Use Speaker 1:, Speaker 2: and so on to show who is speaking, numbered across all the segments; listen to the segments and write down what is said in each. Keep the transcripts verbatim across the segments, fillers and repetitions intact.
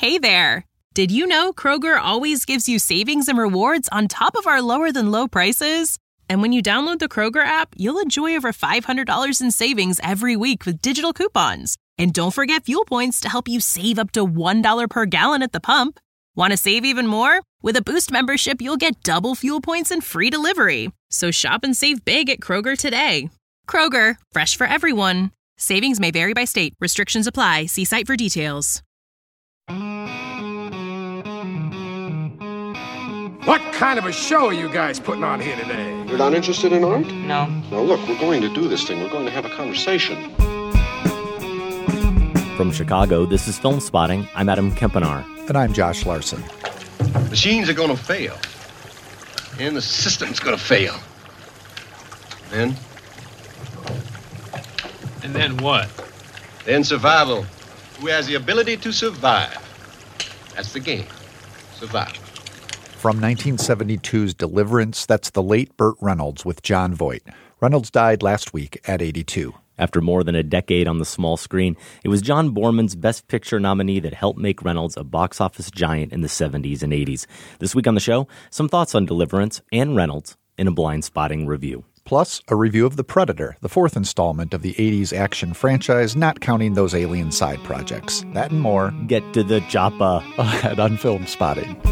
Speaker 1: Hey there! Did you know Kroger always gives you savings and rewards on top of our lower-than-low prices? And when you download the Kroger app, you'll enjoy over five hundred dollars in savings every week with digital coupons. And don't forget fuel points to help you save up to one dollar per gallon at the pump. Want to save even more? With a Boost membership, you'll get double fuel points and free delivery. So shop and save big at Kroger today. Kroger, fresh for everyone. Savings may vary by state. Restrictions apply. See site for details.
Speaker 2: What kind of a show are you guys putting on here today?
Speaker 3: You're not interested in art?
Speaker 4: No.
Speaker 3: Now look, we're going to do this thing. We're going to have a conversation.
Speaker 5: From Chicago, this is Film Spotting. I'm Adam Kempenaar.
Speaker 6: And I'm Josh Larson.
Speaker 7: Machines are going to fail. And the system's going to fail. Then?
Speaker 8: And then what?
Speaker 7: Then survival. Who has the ability to survive? That's the game. Survival.
Speaker 6: From nineteen seventy-two's Deliverance, that's the late Burt Reynolds with Jon Voight. Reynolds died last week at eighty-two.
Speaker 5: After more than a decade on the small screen, it was John Boorman's Best Picture nominee that helped make Reynolds a box office giant in the seventies and eighties. This week on the show, some thoughts on Deliverance and Reynolds in a blind spotting review.
Speaker 6: Plus, a review of The Predator, the fourth installment of the eighties action franchise, not counting those alien side projects. That and more.
Speaker 5: Get to the choppa
Speaker 6: ahead on Film Spotting.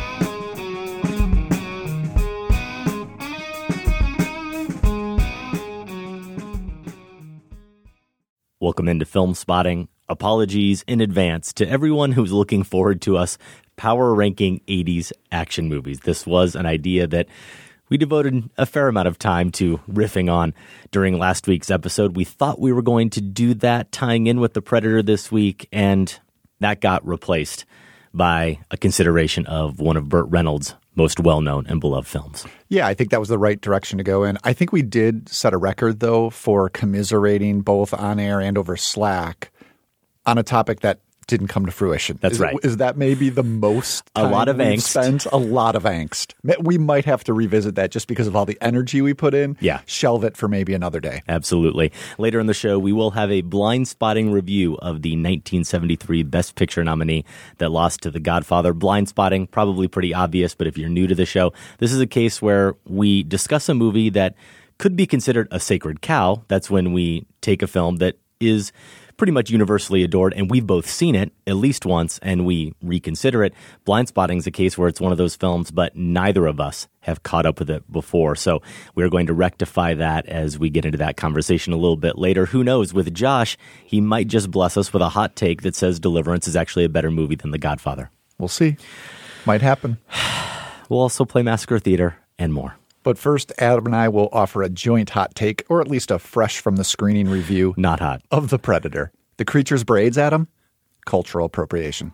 Speaker 5: Welcome into Film Spotting. Apologies in advance to everyone who's looking forward to us power ranking eighties action movies. This was an idea that we devoted a fair amount of time to riffing on during last week's episode. We thought we were going to do that tying in with The Predator this week, and that got replaced by a consideration of one of Burt Reynolds' most well-known and beloved films.
Speaker 6: Yeah, I think that was the right direction to go in. I think we did set a record, though, for commiserating both on air and over Slack on a topic that didn't come to fruition.
Speaker 5: That's
Speaker 6: is,
Speaker 5: right.
Speaker 6: Is that maybe the most
Speaker 5: a lot of angst?
Speaker 6: Spent? A lot of angst. We might have to revisit that just because of all the energy we put in.
Speaker 5: Yeah.
Speaker 6: Shelve it for maybe another day.
Speaker 5: Absolutely. Later in the show, we will have a blind spotting review of the nineteen seventy-three Best Picture nominee that lost to The Godfather. Blind spotting, probably pretty obvious, but if you're new to the show, this is a case where we discuss a movie that could be considered a sacred cow. That's when we take a film that is pretty much universally adored, and we've both seen it at least once, and we reconsider it. Blind Spotting is a case where it's one of those films, but neither of us have caught up with it before. So we're going to rectify that as we get into that conversation a little bit later. Who knows? With Josh, he might just bless us with a hot take that says Deliverance is actually a better movie than The Godfather.
Speaker 6: We'll see. Might happen.
Speaker 5: We'll also play Massacre Theater and more.
Speaker 6: But first, Adam and I will offer a joint hot take, or at least a fresh from the screening review.
Speaker 5: Not hot.
Speaker 6: Of The Predator. The creature's braids, Adam? Cultural appropriation.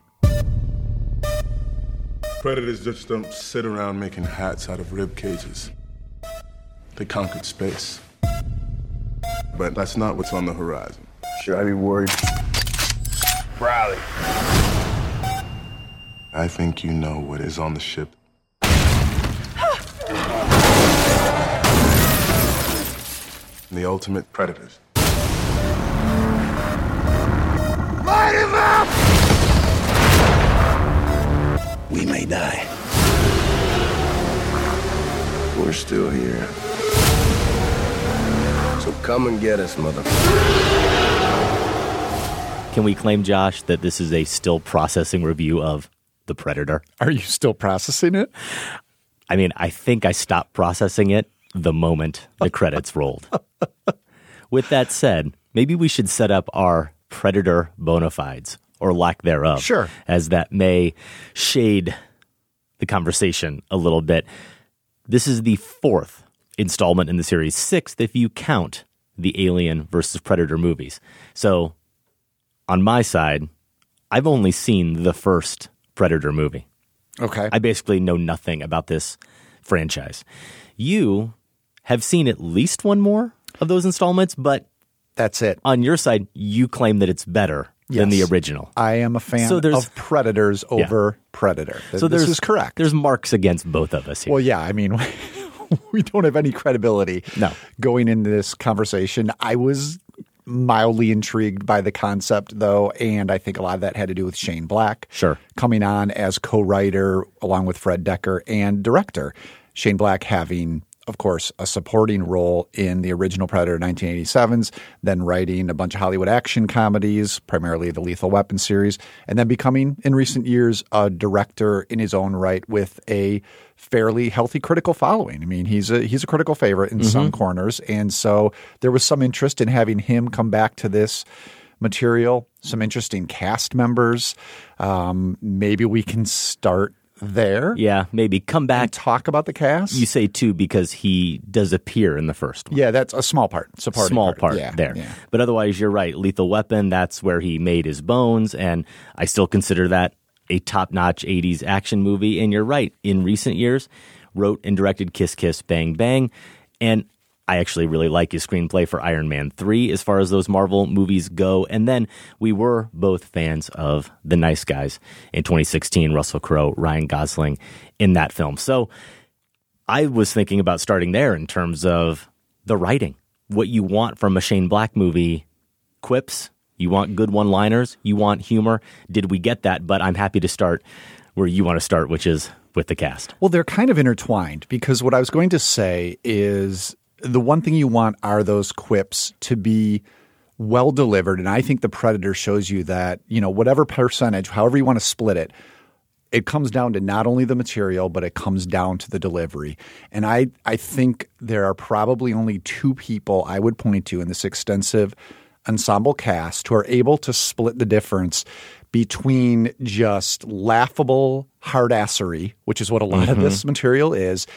Speaker 9: Predators just don't sit around making hats out of rib cages. They conquered space. But that's not what's on the horizon.
Speaker 3: Should I be worried?
Speaker 9: Riley. I think you know what is on the ship. The ultimate predators.
Speaker 2: Light him up!
Speaker 3: We may die. We're still here. So come and get us, motherfucker.
Speaker 5: Can we claim, Josh, that this is a still processing review of The Predator?
Speaker 6: Are you still processing it?
Speaker 5: I mean, I think I stopped processing it the moment the credits rolled. With that said, maybe we should set up our Predator bona fides, or lack thereof.
Speaker 6: Sure.
Speaker 5: As that may shade the conversation a little bit. This is the fourth installment in the series, sixth if you count the Alien versus Predator movies. So, on my side, I've only seen the first Predator movie.
Speaker 6: Okay.
Speaker 5: I basically know nothing about this franchise. You have seen at least one more of those installments, but
Speaker 6: that's it.
Speaker 5: On your side, you claim that it's better yes. than the original.
Speaker 6: I am a fan so of Predators over yeah. Predator. Th-
Speaker 5: so
Speaker 6: this is correct.
Speaker 5: There's marks against both of us here.
Speaker 6: Well, yeah, I mean, we don't have any credibility
Speaker 5: no.
Speaker 6: going into this conversation. I was mildly intrigued by the concept, though, and I think a lot of that had to do with Shane Black.
Speaker 5: Sure.
Speaker 6: Coming on as co-writer along with Fred Dekker and director. Shane Black having, of course, a supporting role in the original Predator nineteen eighty-sevens, then writing a bunch of Hollywood action comedies, primarily the Lethal Weapon series, and then becoming, in recent years, a director in his own right with a fairly healthy critical following. I mean, he's a he's a critical favorite in mm-hmm. some corners, and so there was some interest in having him come back to this material, some interesting cast members. Um, maybe we can start there.
Speaker 5: Yeah, maybe come back
Speaker 6: and talk about the cast.
Speaker 5: You say two because he does appear in the first one.
Speaker 6: Yeah, that's a small part. Supporting
Speaker 5: small
Speaker 6: part,
Speaker 5: part
Speaker 6: yeah,
Speaker 5: there.
Speaker 6: Yeah.
Speaker 5: But otherwise, you're right. Lethal Weapon, that's where he made his bones, and I still consider that a top-notch eighties action movie. And you're right. In recent years, wrote and directed Kiss Kiss Bang Bang, and I actually really like his screenplay for Iron Man three as far as those Marvel movies go. And then we were both fans of The Nice Guys in twenty sixteen, Russell Crowe, Ryan Gosling in that film. So I was thinking about starting there in terms of the writing. What you want from a Shane Black movie, quips, you want good one-liners, you want humor. Did we get that? But I'm happy to start where you want to start, which is with the cast.
Speaker 6: Well, they're kind of intertwined because what I was going to say is the one thing you want are those quips to be well delivered. And I think The Predator shows you that, you know, whatever percentage, however you want to split it, it comes down to not only the material, but it comes down to the delivery. And I, I think there are probably only two people I would point to in this extensive ensemble cast who are able to split the difference between just laughable hardassery, which is what a lot mm-hmm. of this material is,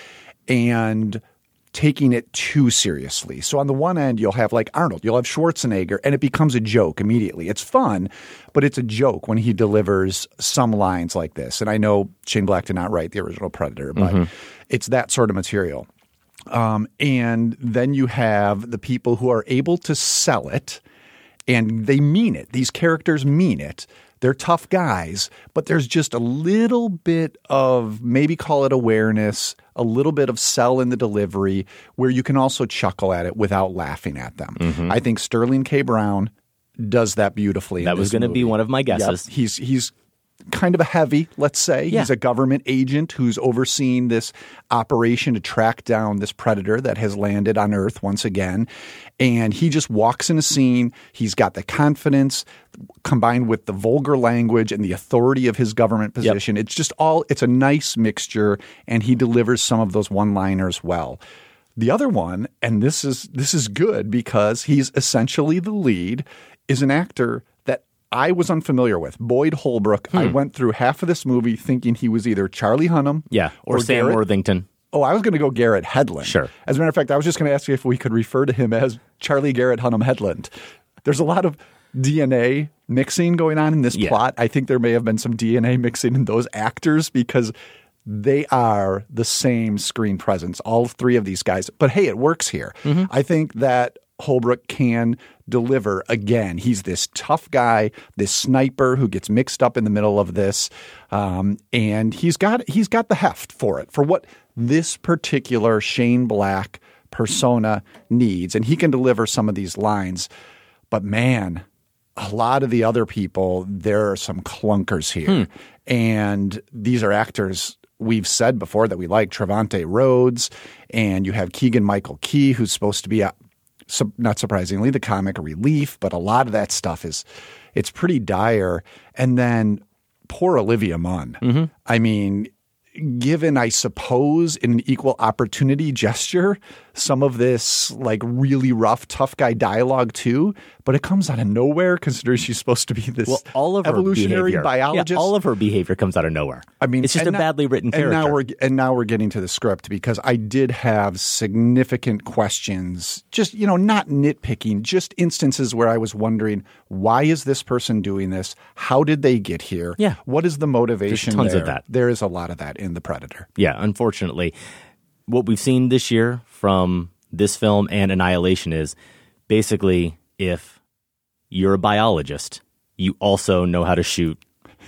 Speaker 6: and taking it too seriously. So on the one end, you'll have like Arnold, you'll have Schwarzenegger, and it becomes a joke immediately. It's fun, but it's a joke when he delivers some lines like this. And I know Shane Black did not write the original Predator, but mm-hmm. it's that sort of material. Um, and then you have the people who are able to sell it, and they mean it. These characters mean it. They're tough guys, but there's just a little bit of, maybe call it awareness, a little bit of sell in the delivery where you can also chuckle at it without laughing at them. Mm-hmm. I think Sterling K. Brown does that beautifully.
Speaker 5: That was going to be one of my guesses.
Speaker 6: Yep. He's he's kind of a heavy, let's say. Yeah. He's a government agent who's overseeing this operation to track down this predator that has landed on Earth once again. And he just walks in a scene. He's got the confidence combined with the vulgar language and the authority of his government position. Yep. It's just all – it's a nice mixture, and he delivers some of those one-liners well. The other one, and this is this is good because he's essentially the lead, is an actor that I was unfamiliar with, Boyd Holbrook. Hmm. I went through half of this movie thinking he was either Charlie Hunnam
Speaker 5: yeah, or, or Sam
Speaker 6: Garrett.
Speaker 5: Worthington.
Speaker 6: Oh, I was going to go Garrett Hedlund.
Speaker 5: Sure.
Speaker 6: As a matter of fact, I was just going to ask you if we could refer to him as Charlie Garrett Hunnam Hedlund. There's a lot of D N A mixing going on in this
Speaker 5: yeah.
Speaker 6: plot. I think there may have been some D N A mixing in those actors because they are the same screen presence, all three of these guys. But hey, it works here. Mm-hmm. I think that Holbrook can deliver again. He's this tough guy, this sniper who gets mixed up in the middle of this, um, and he's got he's got the heft for it, for what this particular Shane Black persona needs, and he can deliver some of these lines. But man, a lot of the other people, there are some clunkers here, hmm. and these are actors we've said before that we like. Trevante Rhodes, and you have Keegan-Michael Key, who's supposed to be a So, not surprisingly, the comic relief, but a lot of that stuff is, it's pretty dire. And then poor Olivia Munn. Mm-hmm. I mean, given, I suppose, in an equal opportunity gesture, some of this like really rough, tough guy dialogue too, but it comes out of nowhere considering she's supposed to be this
Speaker 5: well, all of
Speaker 6: evolutionary
Speaker 5: her
Speaker 6: biologist.
Speaker 5: Yeah, all of her behavior comes out of nowhere. I mean, it's just a
Speaker 6: now,
Speaker 5: badly written character.
Speaker 6: And now we're and now we're getting to the script because I did have significant questions, just, you know, not nitpicking, just instances where I was wondering, why is this person doing this? How did they get here?
Speaker 5: Yeah.
Speaker 6: What is the motivation?
Speaker 5: There's tons
Speaker 6: there?
Speaker 5: of that.
Speaker 6: There is a lot of that in The Predator.
Speaker 5: Yeah, unfortunately. What we've seen this year from this film and Annihilation is basically if you're a biologist, you also know how to shoot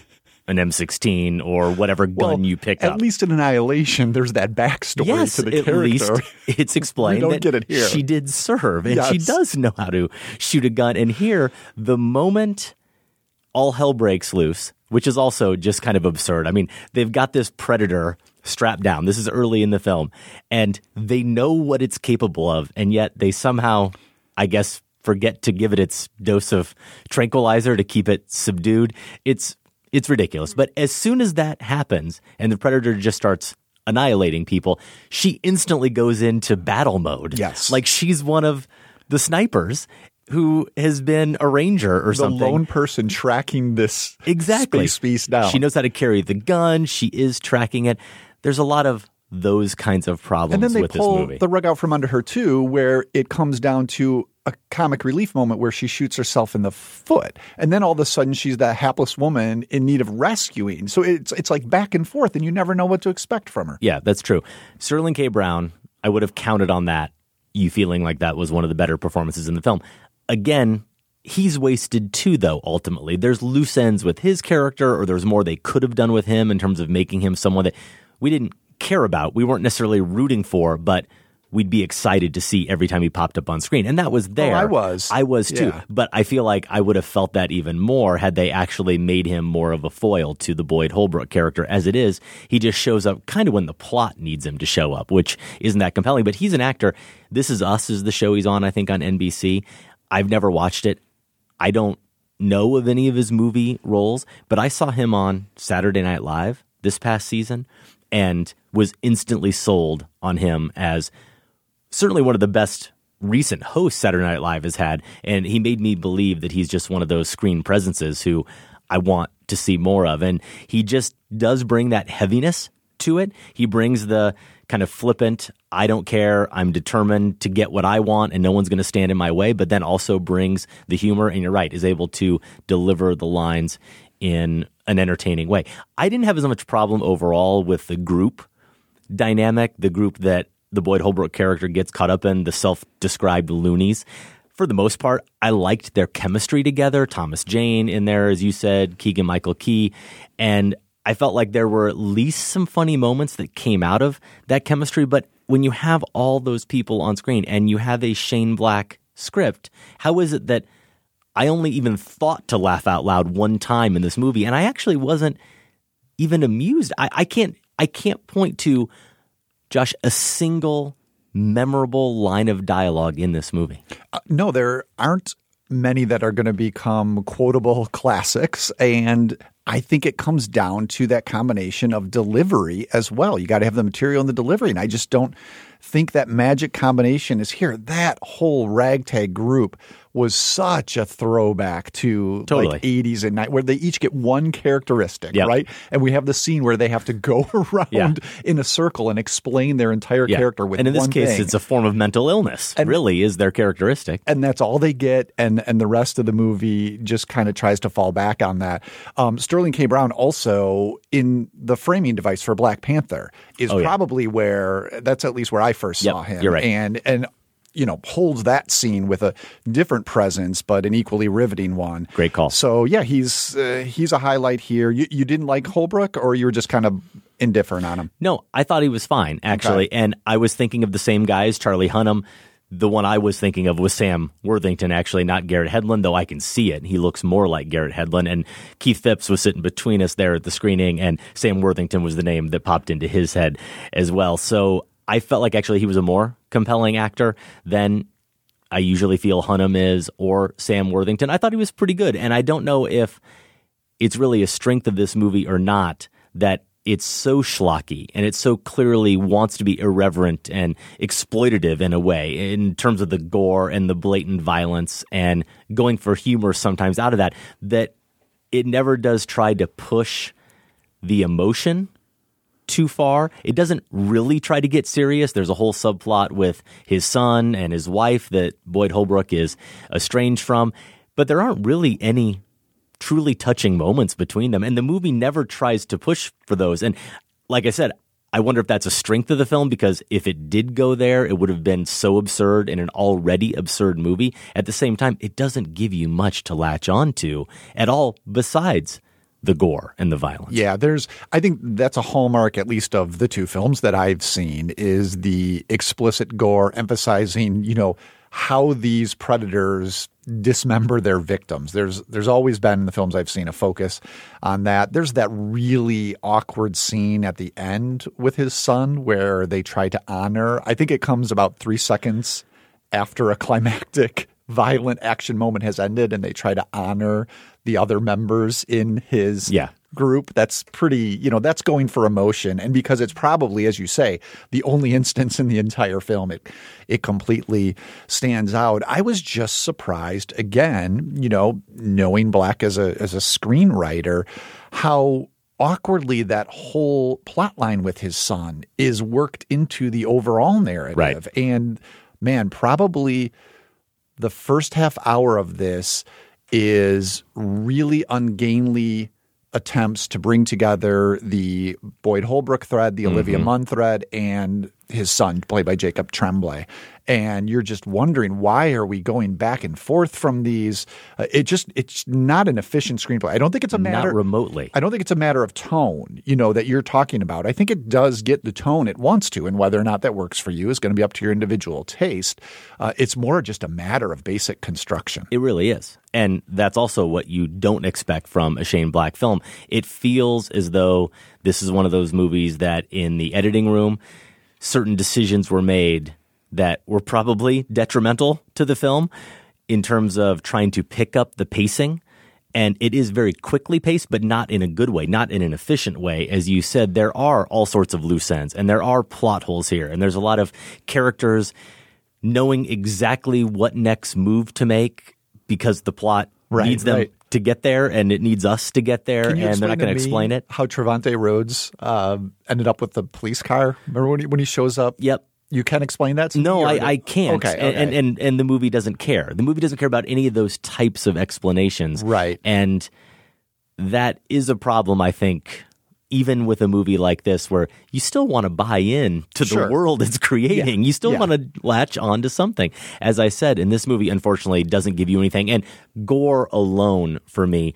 Speaker 5: an M sixteen or whatever gun
Speaker 6: well,
Speaker 5: you pick
Speaker 6: at
Speaker 5: up.
Speaker 6: At least in Annihilation, there's that backstory
Speaker 5: yes,
Speaker 6: to the
Speaker 5: at
Speaker 6: character.
Speaker 5: Least it's explained
Speaker 6: we don't
Speaker 5: that
Speaker 6: get it here.
Speaker 5: She did serve, and
Speaker 6: yes.
Speaker 5: she does know how to shoot a gun. And here, the moment all hell breaks loose, which is also just kind of absurd. I mean, they've got this predator strapped down. This is early in the film, and they know what it's capable of, and yet they somehow, I guess, forget to give it its dose of tranquilizer to keep it subdued. It's it's ridiculous. But as soon as that happens and the predator just starts annihilating people, she instantly goes into battle mode.
Speaker 6: Yes.
Speaker 5: Like she's one of the snipers who has been a ranger or
Speaker 6: the
Speaker 5: something.
Speaker 6: The lone person tracking this
Speaker 5: exactly.
Speaker 6: space beast down.
Speaker 5: She knows how to carry the gun. She is tracking it. There's a lot of those kinds of problems
Speaker 6: and then they
Speaker 5: with
Speaker 6: pull
Speaker 5: this movie.
Speaker 6: The rug out from under her, too, where it comes down to a comic relief moment where she shoots herself in the foot. And then all of a sudden she's that hapless woman in need of rescuing. So it's it's like back and forth, and you never know what to expect from her.
Speaker 5: Yeah, that's true. Sterling K. Brown, I would have counted on that, you feeling like that was one of the better performances in the film. Again, he's wasted too, though, ultimately. There's loose ends with his character, or there's more they could have done with him in terms of making him someone that we didn't care about. We weren't necessarily rooting for, but we'd be excited to see every time he popped up on screen. And that was there.
Speaker 6: Oh, I was.
Speaker 5: I was too.
Speaker 6: Yeah.
Speaker 5: But I feel like I would have felt that even more had they actually made him more of a foil to the Boyd Holbrook character. As it is, he just shows up kind of when the plot needs him to show up, which isn't that compelling. But he's an actor. This Is Us is the show he's on, I think, on N B C. I've never watched it. I don't know of any of his movie roles, but I saw him on Saturday Night Live this past season and was instantly sold on him as certainly one of the best recent hosts Saturday Night Live has had. And he made me believe that he's just one of those screen presences who I want to see more of. And he just does bring that heaviness to it. He brings the kind of flippant, I don't care, I'm determined to get what I want and no one's going to stand in my way, but then also brings the humor, and you're right, is able to deliver the lines in an entertaining way. I didn't have as much problem overall with the group dynamic, the group that the Boyd Holbrook character gets caught up in, the self-described loonies. For the most part, I liked their chemistry together. Thomas Jane in there, as you said, Keegan-Michael Key, and I felt like there were at least some funny moments that came out of that chemistry. But when you have all those people on screen and you have a Shane Black script, how is it that I only even thought to laugh out loud one time in this movie, and I actually wasn't even amused? I, I can't I can't point to, Josh, a single memorable line of dialogue in this movie.
Speaker 6: Uh, no, there aren't many that are going to become quotable classics, and I think it comes down to that combination of delivery as well. You got to have the material and the delivery, and I just don't think that magic combination is here. That whole ragtag group was such a throwback to
Speaker 5: totally.
Speaker 6: like eighties and nineties, where they each get one characteristic,
Speaker 5: yep.
Speaker 6: right? And we have the scene where they have to go around
Speaker 5: yeah.
Speaker 6: in a circle and explain their entire
Speaker 5: yeah.
Speaker 6: character with one
Speaker 5: thing. And in this case,
Speaker 6: thing.
Speaker 5: it's a form of mental illness, and, really, is their characteristic.
Speaker 6: And that's all they get, and, and the rest of the movie just kind of tries to fall back on that. Um, Sterling K. Brown also, in the framing device for Black Panther, is
Speaker 5: oh, yeah.
Speaker 6: probably where, that's at least where I first
Speaker 5: yep,
Speaker 6: saw him.
Speaker 5: You're right.
Speaker 6: And, and you know, holds that scene with a different presence, but an equally riveting one.
Speaker 5: Great call.
Speaker 6: So, yeah, he's uh, he's a highlight here. You, you didn't like Holbrook, or you were just kind of indifferent on him?
Speaker 5: No, I thought he was fine, actually. Okay. And I was thinking of the same guys, Charlie Hunnam. The one I was thinking of was Sam Worthington, actually, not Garrett Hedlund, though I can see it. He looks more like Garrett Hedlund. And Keith Phipps was sitting between us there at the screening, and Sam Worthington was the name that popped into his head as well. So I felt like actually he was a more compelling actor than I usually feel Hunnam is, or Sam Worthington. I thought he was pretty good, and I don't know if it's really a strength of this movie or not that it's so schlocky and it so clearly wants to be irreverent and exploitative in a way in terms of the gore and the blatant violence and going for humor sometimes out of that, that it never does try to push the emotion too far. It doesn't really try to get serious. There's a whole subplot with his son and his wife that Boyd Holbrook is estranged from, but there aren't really any truly touching moments between them, and the movie never tries to push for those. And like I said, I wonder if that's a strength of the film, because if it did go there, it would have been so absurd in an already absurd movie. At the same time, it doesn't give you much to latch on to at all besides the gore and the violence.
Speaker 6: Yeah, there's I think that's a hallmark, at least of the two films that I've seen, is the explicit gore, emphasizing, you know, how these predators dismember their victims. There's there's always been in the films I've seen a focus on that. There's that really awkward scene at the end with his son where they try to honor. I think it comes about three seconds after a climactic violent action moment has ended and they try to honor the other members in his
Speaker 5: yeah.
Speaker 6: group. That's pretty, you know, that's going for emotion. And because it's probably, as you say, the only instance in the entire film, it it completely stands out. I was just surprised, again, you know, knowing Black as a as a screenwriter, how awkwardly that whole plot line with his son is worked into the overall narrative.
Speaker 5: Right.
Speaker 6: And man, probably the first half hour of this is really ungainly attempts to bring together the Boyd Holbrook thread, the Olivia
Speaker 5: Mm-hmm.
Speaker 6: Munn thread, and his son, played by Jacob Tremblay. And you're just wondering, why are we going back and forth from these? Uh, it just it's not an efficient screenplay. I don't think it's a matter
Speaker 5: Not remotely.
Speaker 6: I don't think it's a matter of tone, you know, that you're talking about. I think it does get the tone it wants to, and whether or not that works for you is going to be up to your individual taste. Uh, it's more just a matter of basic construction.
Speaker 5: It really is. And that's also what you don't expect from a Shane Black film. It feels as though this is one of those movies that in the editing room, certain decisions were made that were probably detrimental to the film in terms of trying to pick up the pacing. And it is very quickly paced, but not in a good way, not in an efficient way. As you said, there are all sorts of loose ends and there are plot holes here. And there's a lot of characters knowing exactly what next move to make because the plot
Speaker 6: Right,
Speaker 5: needs them
Speaker 6: right.
Speaker 5: to get there and it needs us to get there.
Speaker 6: Can you
Speaker 5: And they're not
Speaker 6: explain
Speaker 5: going
Speaker 6: to
Speaker 5: to
Speaker 6: me
Speaker 5: explain it.
Speaker 6: how Trevante Rhodes uh, ended up with the police car? Remember when he, when he shows up?
Speaker 5: Yep.
Speaker 6: You can explain that to
Speaker 5: No,
Speaker 6: me? or-
Speaker 5: I, I can't.
Speaker 6: Okay,
Speaker 5: And,
Speaker 6: okay.
Speaker 5: and, and and the movie doesn't care. The movie doesn't care about any of those types of explanations.
Speaker 6: Right.
Speaker 5: And that is a problem, I think, even with a movie like this where you still want to buy in to the
Speaker 6: Sure.
Speaker 5: world it's creating.
Speaker 6: Yeah.
Speaker 5: You still
Speaker 6: Yeah.
Speaker 5: want to latch on to something. As I said, in this movie, unfortunately, doesn't give you anything. And gore alone, for me,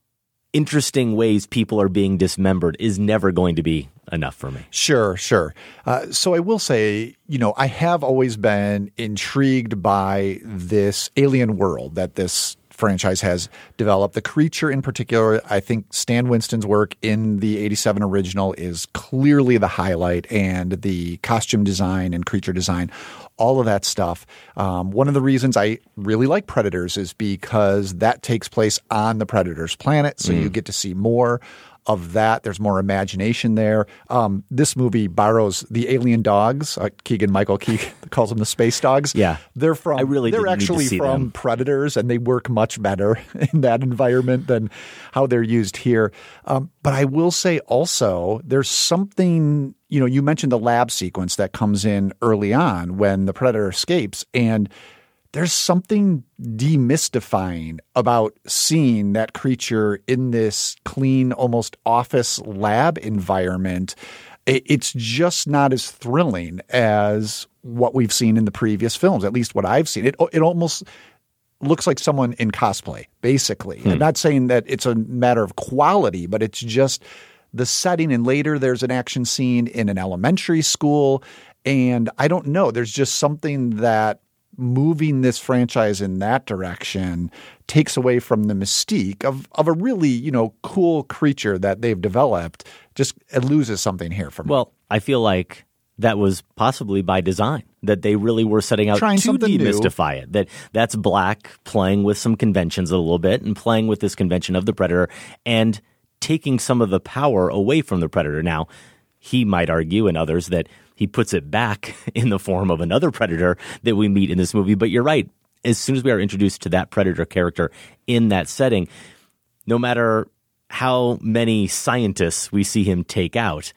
Speaker 5: interesting ways people are being dismembered is never going to be enough for me.
Speaker 6: Sure, sure. Uh, so I will say, you know, I have always been intrigued by this alien world that this franchise has developed. The creature in particular, I think Stan Winston's work in the eighty-seven original is clearly the highlight, and the costume design and creature design, all of that stuff. Um, one of the reasons I really like Predators is because that takes place on the Predator's planet, so you get to see more of that. There's more imagination there. Um, this movie borrows the alien dogs. Uh, Keegan Michael Key calls them the space dogs.
Speaker 5: Yeah.
Speaker 6: They're from.
Speaker 5: I really
Speaker 6: They're
Speaker 5: didn't need to
Speaker 6: actually
Speaker 5: see
Speaker 6: from
Speaker 5: them.
Speaker 6: Predators, and they work much better in that environment than how they're used here. Um, but I will say also, there's something. You know, you mentioned the lab sequence that comes in early on when the Predator escapes, and there's something demystifying about seeing that creature in this clean, almost office lab environment. It's just not as thrilling as what we've seen in the previous films, at least what I've seen. It it almost looks like someone in cosplay, basically.
Speaker 5: Hmm.
Speaker 6: I'm not saying that it's a matter of quality, but it's just the setting. And later there's an action scene in an elementary school. And I don't know, there's just something that moving this franchise in that direction takes away from the mystique of, of a really, you know, cool creature that they've developed. Just it loses something here for me.
Speaker 5: Well, I feel like that was possibly by design, that they really were setting out
Speaker 6: Trying
Speaker 5: to
Speaker 6: something new.
Speaker 5: demystify it. That that's Black playing with some conventions a little bit and playing with this convention of the Predator and taking some of the power away from the Predator. Now, he might argue, and others, that he puts it back in the form of another Predator that we meet in this movie. But you're right. As soon as we are introduced to that Predator character in that setting, no matter how many scientists we see him take out,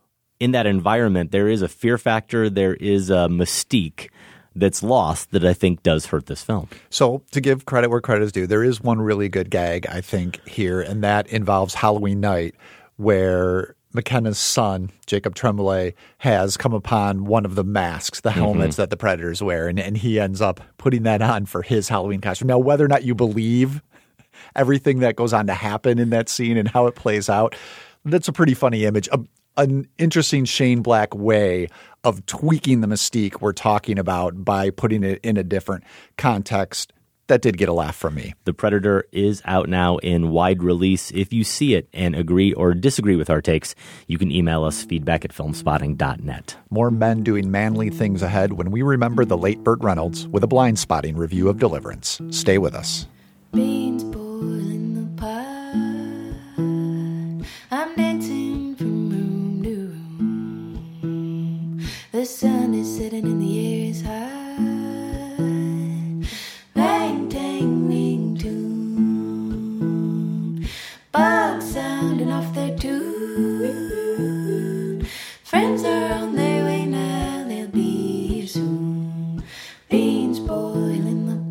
Speaker 5: in that environment, there is a fear factor, there is a mystique that's lost that I think does hurt this film.
Speaker 6: So to give credit where credit is due, there is one really good gag, I think, here, and that involves Halloween night, where McKenna's son, Jacob Tremblay, has come upon one of the masks, the helmets mm-hmm. that the Predators wear, and, and he ends up putting that on for his Halloween costume. Now, whether or not you believe everything that goes on to happen in that scene and how it plays out. That's a pretty funny image. A, an interesting Shane Black way of tweaking the mystique we're talking about by putting it in a different context. That did get a laugh from me.
Speaker 5: The Predator is out now in wide release. If you see it and agree or disagree with our takes, you can email us feedback at filmspotting dot net.
Speaker 6: More men doing manly things ahead when we remember the late Burt Reynolds with a blind spotting review of Deliverance. Stay with us.
Speaker 4: Beans boiling the pot. I'm dancing from room to room. The sun is setting and the air is high. Bang, tang, ring, tune. Bugs sounding off their tune. Friends are on their way now, they'll be here soon. Beans boiling the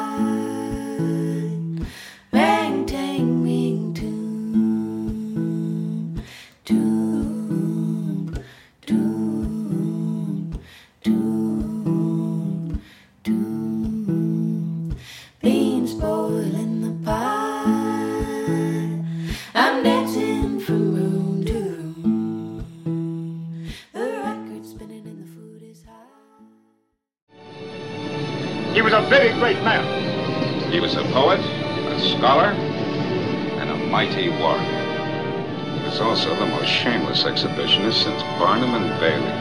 Speaker 4: pot. Bang, tang, ring, tune. Tune, tune, tune, tune. Beans boiling the pot. I'm dancing from room to room. The record's spinning and the food is hot.
Speaker 2: He was a very great man.
Speaker 8: He was a poet, a scholar, and a mighty warrior. He was also the most shameless exhibitionist since Barnum and Bailey.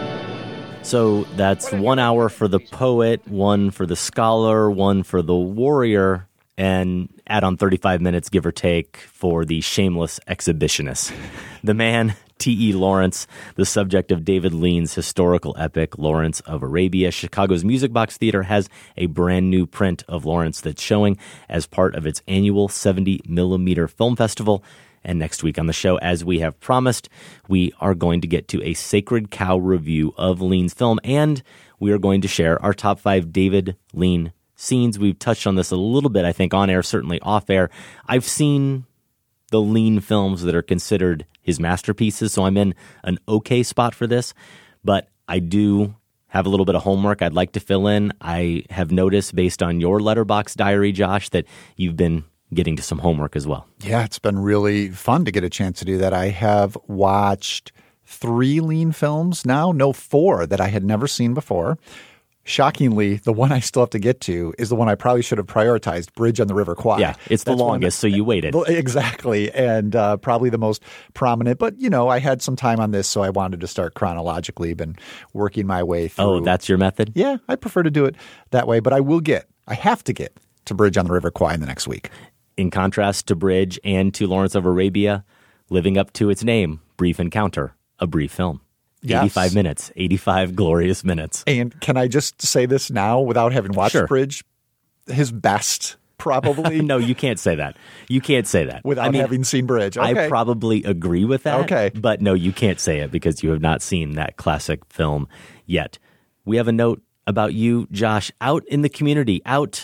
Speaker 5: So that's one hour for the poet, one for the scholar, one for the warrior, and add on thirty-five minutes, give or take, for the shameless exhibitionist. The man, T E. Lawrence, the subject of David Lean's historical epic, Lawrence of Arabia. Chicago's Music Box Theater has a brand new print of Lawrence that's showing as part of its annual seventy millimeter film festival. And next week on the show, as we have promised, we are going to get to a Sacred Cow review of Lean's film, and we are going to share our top five David Lean scenes. We've touched on this a little bit, I think, on air, certainly off air. I've seen the Lean films that are considered his masterpieces, so I'm in an okay spot for this, but I do have a little bit of homework I'd like to fill in. I have noticed, based on your Letterboxd diary, Josh, that you've been getting to some homework as well.
Speaker 6: Yeah, it's been really fun to get a chance to do that. I have watched three Lean films now, no, four that I had never seen before. Shockingly, the one I still have to get to is the one I probably should have prioritized, Bridge on the River Kwai.
Speaker 5: Yeah, it's the
Speaker 6: That's
Speaker 5: longest,
Speaker 6: one,
Speaker 5: so you waited.
Speaker 6: Exactly, and uh, probably the most prominent. But, you know, I had some time on this, so I wanted to start chronologically, been working my way through.
Speaker 5: Oh, that's your method?
Speaker 6: Yeah, I prefer to do it that way, but I will get, I have to get to Bridge on the River Kwai in the next week.
Speaker 5: In contrast to Bridge and to Lawrence of Arabia, living up to its name, Brief Encounter, a brief film.
Speaker 6: Yes.
Speaker 5: eighty-five minutes, eighty-five glorious minutes.
Speaker 6: And can I just say this now without having watched
Speaker 5: Sure.
Speaker 6: Bridge? His best, probably.
Speaker 5: No, you can't say that. You can't say that.
Speaker 6: Without
Speaker 5: I mean,
Speaker 6: having seen Bridge. Okay.
Speaker 5: I probably agree with that.
Speaker 6: Okay.
Speaker 5: But no, you can't say it because you have not seen that classic film yet. We have a note about you, Josh, out in the community, out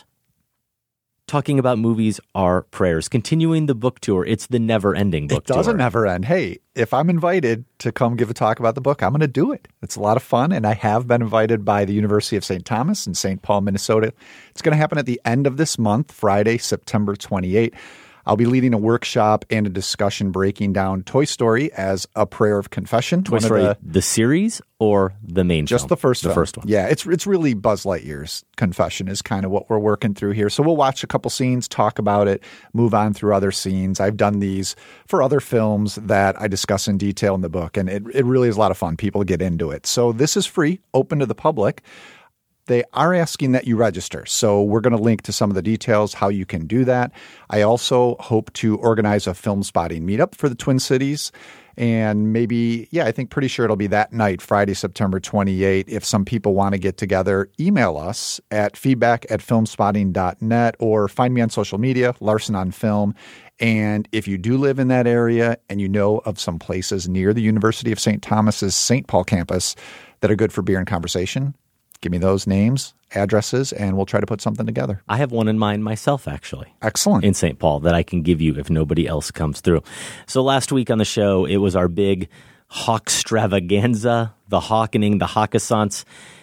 Speaker 5: talking about movies are prayers, continuing the book tour. It's the never-ending book
Speaker 6: It doesn't
Speaker 5: tour.
Speaker 6: never end. Hey, if I'm invited to come give a talk about the book, I'm going to do it. It's a lot of fun, and I have been invited by the University of Saint Thomas in Saint Paul, Minnesota. It's going to happen at the end of this month, Friday, September twenty-eighth. I'll be leading a workshop and a discussion breaking down Toy Story as a prayer of confession.
Speaker 5: Toy Story, the, the series or the main
Speaker 6: Just
Speaker 5: film?
Speaker 6: the first
Speaker 5: The
Speaker 6: film.
Speaker 5: first one.
Speaker 6: Yeah, it's it's really Buzz Lightyear's confession is kind of what we're working through here. So we'll watch a couple scenes, talk about it, move on through other scenes. I've done these for other films that I discuss in detail in the book, and it, it really is a lot of fun. People get into it. So this is free, open to the public. They are asking that you register. So we're going to link to some of the details, how you can do that. I also hope to organize a film spotting meetup for the Twin Cities. And maybe, yeah, I think pretty sure it'll be that night, Friday, September twenty-eighth. If some people want to get together, email us at feedback at filmspotting dot net or find me on social media, Larson on Film. And if you do live in that area and you know of some places near the University of Saint Thomas's Saint Paul campus that are good for beer and conversation, give me those names, addresses, and we'll try to put something together.
Speaker 5: I have one in mind myself, actually.
Speaker 6: Excellent.
Speaker 5: In Saint Paul that I can give you if nobody else comes through. So last week on the show, it was our big Hawkstravaganza, the hawkening, the hawkassance.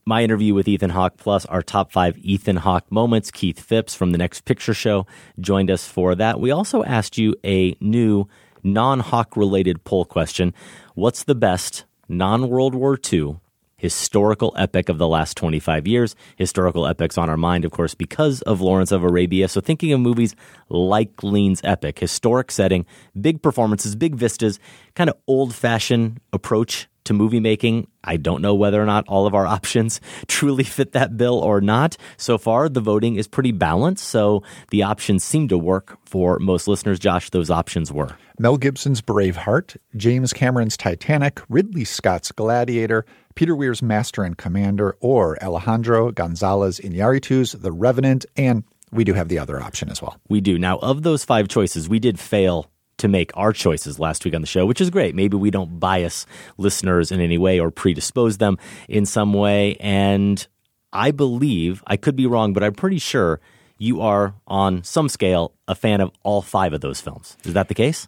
Speaker 5: my interview with Ethan Hawke, plus our top five Ethan Hawke moments. Keith Phipps from The Next Picture Show joined us for that. We also asked you a new non-Hawke-related poll question. What's the best non-World War Two historical epic of the last twenty-five years? Historical epics on our mind, of course, because of Lawrence of Arabia. So thinking of movies like Lean's epic, historic setting, big performances, big vistas, kind of old-fashioned approach to movie making. I don't know whether or not all of our options truly fit that bill or not. So far, the voting is pretty balanced, so the options seem to work for most listeners. Josh, those options were
Speaker 6: Mel Gibson's Braveheart, James Cameron's Titanic, Ridley Scott's Gladiator, Peter Weir's Master and Commander, or Alejandro Gonzalez Iñárritu's The Revenant, and we do have the other option as well.
Speaker 5: We do. Now, of those five choices, we did fail to make our choices last week on the show, which is great. Maybe we don't bias listeners in any way or predispose them in some way. And I believe, I could be wrong, but I'm pretty sure you are, on some scale, a fan of all five of those films. Is that the case?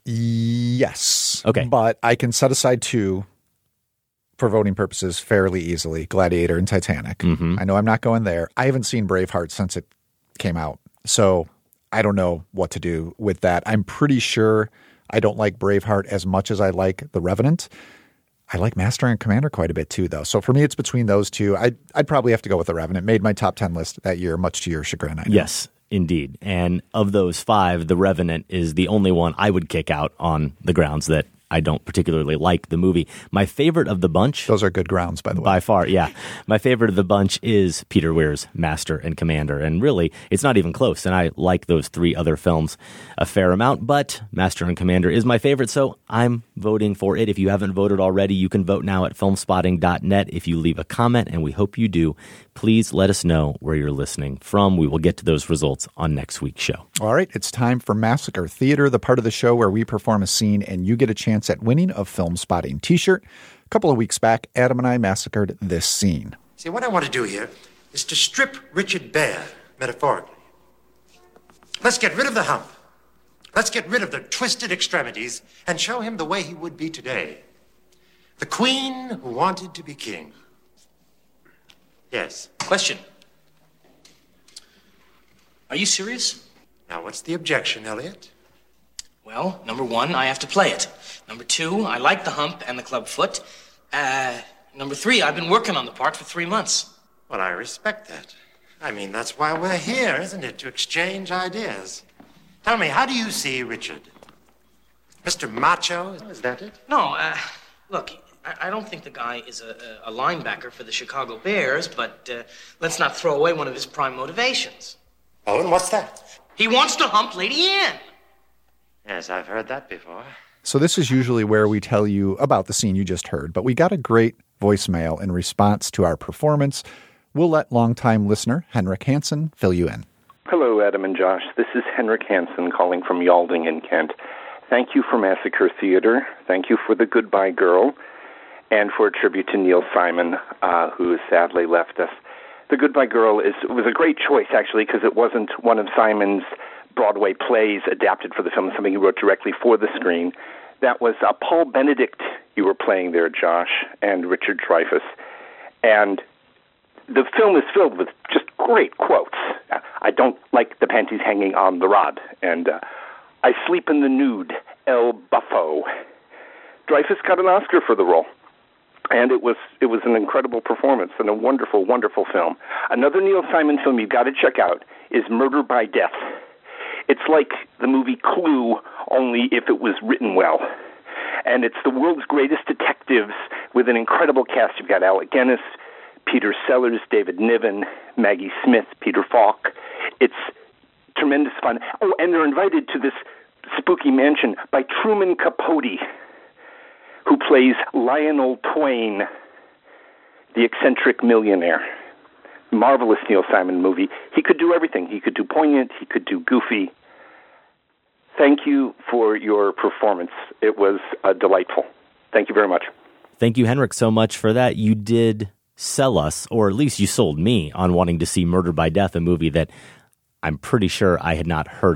Speaker 6: Yes.
Speaker 5: Okay.
Speaker 6: But I can set aside two for voting purposes fairly easily, Gladiator and Titanic.
Speaker 5: Mm-hmm.
Speaker 6: I know I'm not going there. I haven't seen Braveheart since it came out. So I don't know what to do with that. I'm pretty sure I don't like Braveheart as much as I like The Revenant. I like Master and Commander quite a bit too, though. So for me, it's between those two. I'd, I'd probably have to go with The Revenant. Made my top ten list that year, much to your chagrin, I know.
Speaker 5: Yes, indeed. And of those five, The Revenant is the only one I would kick out on the grounds that I don't particularly like the movie. My favorite of the bunch...
Speaker 6: Those are good grounds, by the way.
Speaker 5: By far, yeah. My favorite of the bunch is Peter Weir's Master and Commander. And really, it's not even close. And I like those three other films a fair amount. But Master and Commander is my favorite, so I'm voting for it. If you haven't voted already, you can vote now at filmspotting dot net. If you leave a comment, and we hope you do, please let us know where you're listening from. We will get to those results on next week's show.
Speaker 6: All right, it's time for Massacre Theater, the part of the show where we perform a scene and you get a chance at winning a Film Spotting t-shirt. A couple of weeks back, Adam and I massacred this scene.
Speaker 10: See, what I want to do here is to strip Richard bare, metaphorically. Let's get rid of the hump. Let's get rid of the twisted extremities and show him the way he would be today. The queen who wanted to be king. Yes.
Speaker 11: Question. Are you serious?
Speaker 10: Now, what's the objection, Elliot?
Speaker 11: Well, number one, I have to play it. Number two, I like the hump and the club foot. Uh, number three, I've been working on the part for three months.
Speaker 10: Well, I respect that. I mean, that's why we're here, isn't it? To exchange ideas. Tell me, how do you see Richard? Mister Macho, is that it?
Speaker 11: No, uh, look, I, I don't think the guy is a, a linebacker for the Chicago Bears, but uh, let's not throw away one of his prime motivations.
Speaker 10: Oh, and what's that?
Speaker 11: He wants to hump Lady Anne.
Speaker 10: Yes, I've heard that before.
Speaker 6: So this is usually where we tell you about the scene you just heard, but we got a great voicemail in response to our performance. We'll let longtime listener Henrik Hansen fill you in.
Speaker 12: Hello, Adam and Josh. This is Henrik Hansen calling from Yalding in Kent. Thank you for Massacre Theater. Thank you for The Goodbye Girl, and for a tribute to Neil Simon, uh, who has sadly left us. The Goodbye Girl is was a great choice, actually, because it wasn't one of Simon's Broadway plays adapted for the film, something he wrote directly for the screen. That was uh, Paul Benedict you were playing there, Josh, and Richard Dreyfuss. And the film is filled with just great quotes. Uh, I don't like the panties hanging on the rod. And uh, I sleep in the nude, El Buffo. Dreyfuss got an Oscar for the role. And it was it was an incredible performance and a wonderful, wonderful film. Another Neil Simon film you've got to check out is Murder by Death. It's like the movie Clue, only if it was written well. And it's the world's greatest detectives with an incredible cast. You've got Alec Guinness, Peter Sellers, David Niven, Maggie Smith, Peter Falk. It's tremendous fun. Oh, and they're invited to this spooky mansion by Truman Capote, who plays Lionel Twain, the eccentric millionaire. Marvelous Neil Simon movie. He could do everything. He could do poignant. He could do goofy. Thank you for your performance. It was uh, delightful. Thank you very much.
Speaker 5: Thank you, Henrik, so much for that. You did sell us, or at least you sold me, on wanting to see Murder by Death, a movie that I'm pretty sure I had not heard of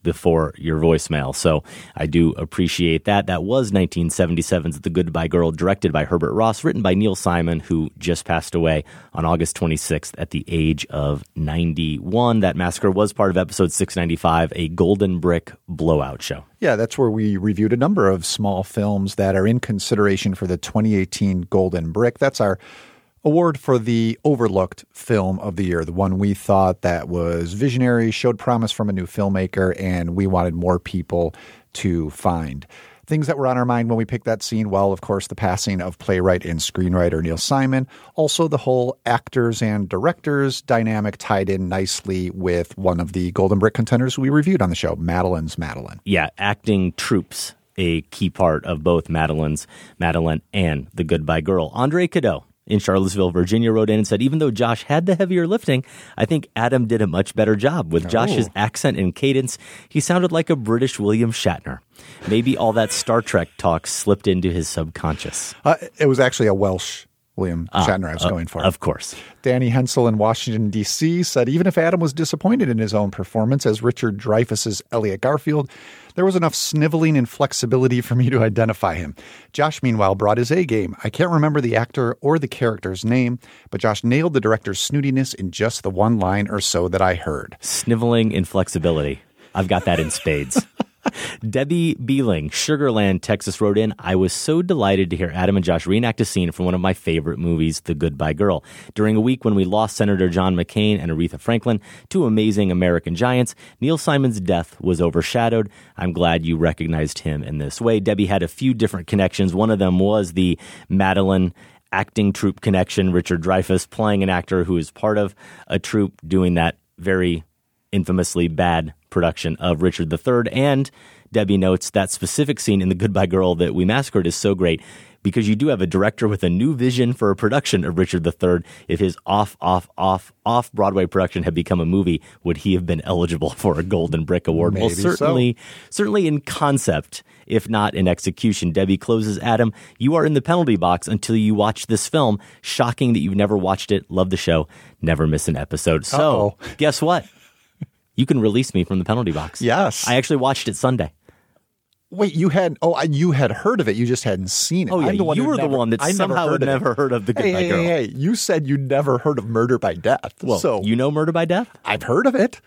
Speaker 5: before your voicemail. So I do appreciate that. That was nineteen seventy-seven's The Goodbye Girl, directed by Herbert Ross, written by Neil Simon, who just passed away on August twenty-sixth at the age of ninety-one. That massacre was part of episode six ninety-five, a Golden Brick Blowout show.
Speaker 6: Yeah, that's where we reviewed a number of small films that are in consideration for the twenty eighteen Golden Brick. That's our award for the overlooked film of the year, the one we thought that was visionary, showed promise from a new filmmaker, and we wanted more people to find. Things that were on our mind when we picked that scene, well, of course, the passing of playwright and screenwriter Neil Simon. Also, the whole actors and directors dynamic tied in nicely with one of the Golden Brick contenders we reviewed on the show, Madeline's Madeline.
Speaker 5: Yeah, acting troops, a key part of both Madeline's Madeline and The Goodbye Girl. Andre Cadeau in Charlottesville, Virginia, wrote in and said, even though Josh had the heavier lifting, I think Adam did a much better job. With Josh's
Speaker 6: Oh.
Speaker 5: accent and cadence, he sounded like a British William Shatner. Maybe all that Star Trek talk slipped into his subconscious.
Speaker 6: Uh, it was actually a Welsh William
Speaker 5: Ah,
Speaker 6: Shatner I was
Speaker 5: uh,
Speaker 6: going for.
Speaker 5: Of course.
Speaker 6: Danny Hensel in Washington, D C said even if Adam was disappointed in his own performance as Richard Dreyfuss's Elliot Garfield, there was enough sniveling and flexibility for me to identify him. Josh, meanwhile, brought his A game. I can't remember the actor or the character's name, but Josh nailed the director's snootiness in just the one line or so that I heard.
Speaker 5: Sniveling and flexibility. I've got that in spades. Debbie Beeling, Sugarland, Texas, wrote in, I was so delighted to hear Adam and Josh reenact a scene from one of my favorite movies, The Goodbye Girl. During a week when we lost Senator John McCain and Aretha Franklin, two amazing American giants, Neil Simon's death was overshadowed. I'm glad you recognized him in this way. Debbie had a few different connections. One of them was the Madeline acting troupe connection, Richard Dreyfuss playing an actor who is part of a troupe doing that very infamously bad production of Richard the Third. And Debbie notes that specific scene in The Goodbye Girl that we massacred is so great because you do have a director with a new vision for a production of Richard the Third. If his off, off, off, off Broadway production had become a movie, would he have been eligible for a Golden Brick Award?
Speaker 6: Maybe
Speaker 5: well, certainly,
Speaker 6: so.
Speaker 5: certainly in concept, if not in execution. Debbie closes, Adam, you are in the penalty box until you watch this film. Shocking that you've never watched it. Love the show. Never miss an episode. So,
Speaker 6: Uh-oh.
Speaker 5: guess what? You can release me from the penalty box.
Speaker 6: Yes.
Speaker 5: I actually watched it Sunday.
Speaker 6: Wait, you had oh, you had heard of it. You just hadn't seen it.
Speaker 5: Oh, yeah.
Speaker 6: I'm the one
Speaker 5: You
Speaker 6: who
Speaker 5: were
Speaker 6: never,
Speaker 5: the one that
Speaker 6: I
Speaker 5: somehow
Speaker 6: never heard
Speaker 5: had
Speaker 6: of
Speaker 5: never
Speaker 6: it.
Speaker 5: heard of The
Speaker 6: Hey,
Speaker 5: Goodbye
Speaker 6: hey,
Speaker 5: Girl.
Speaker 6: hey, hey, you said you'd never heard of Murder by Death.
Speaker 5: Well,
Speaker 6: so
Speaker 5: you know Murder by Death?
Speaker 6: I've heard of it.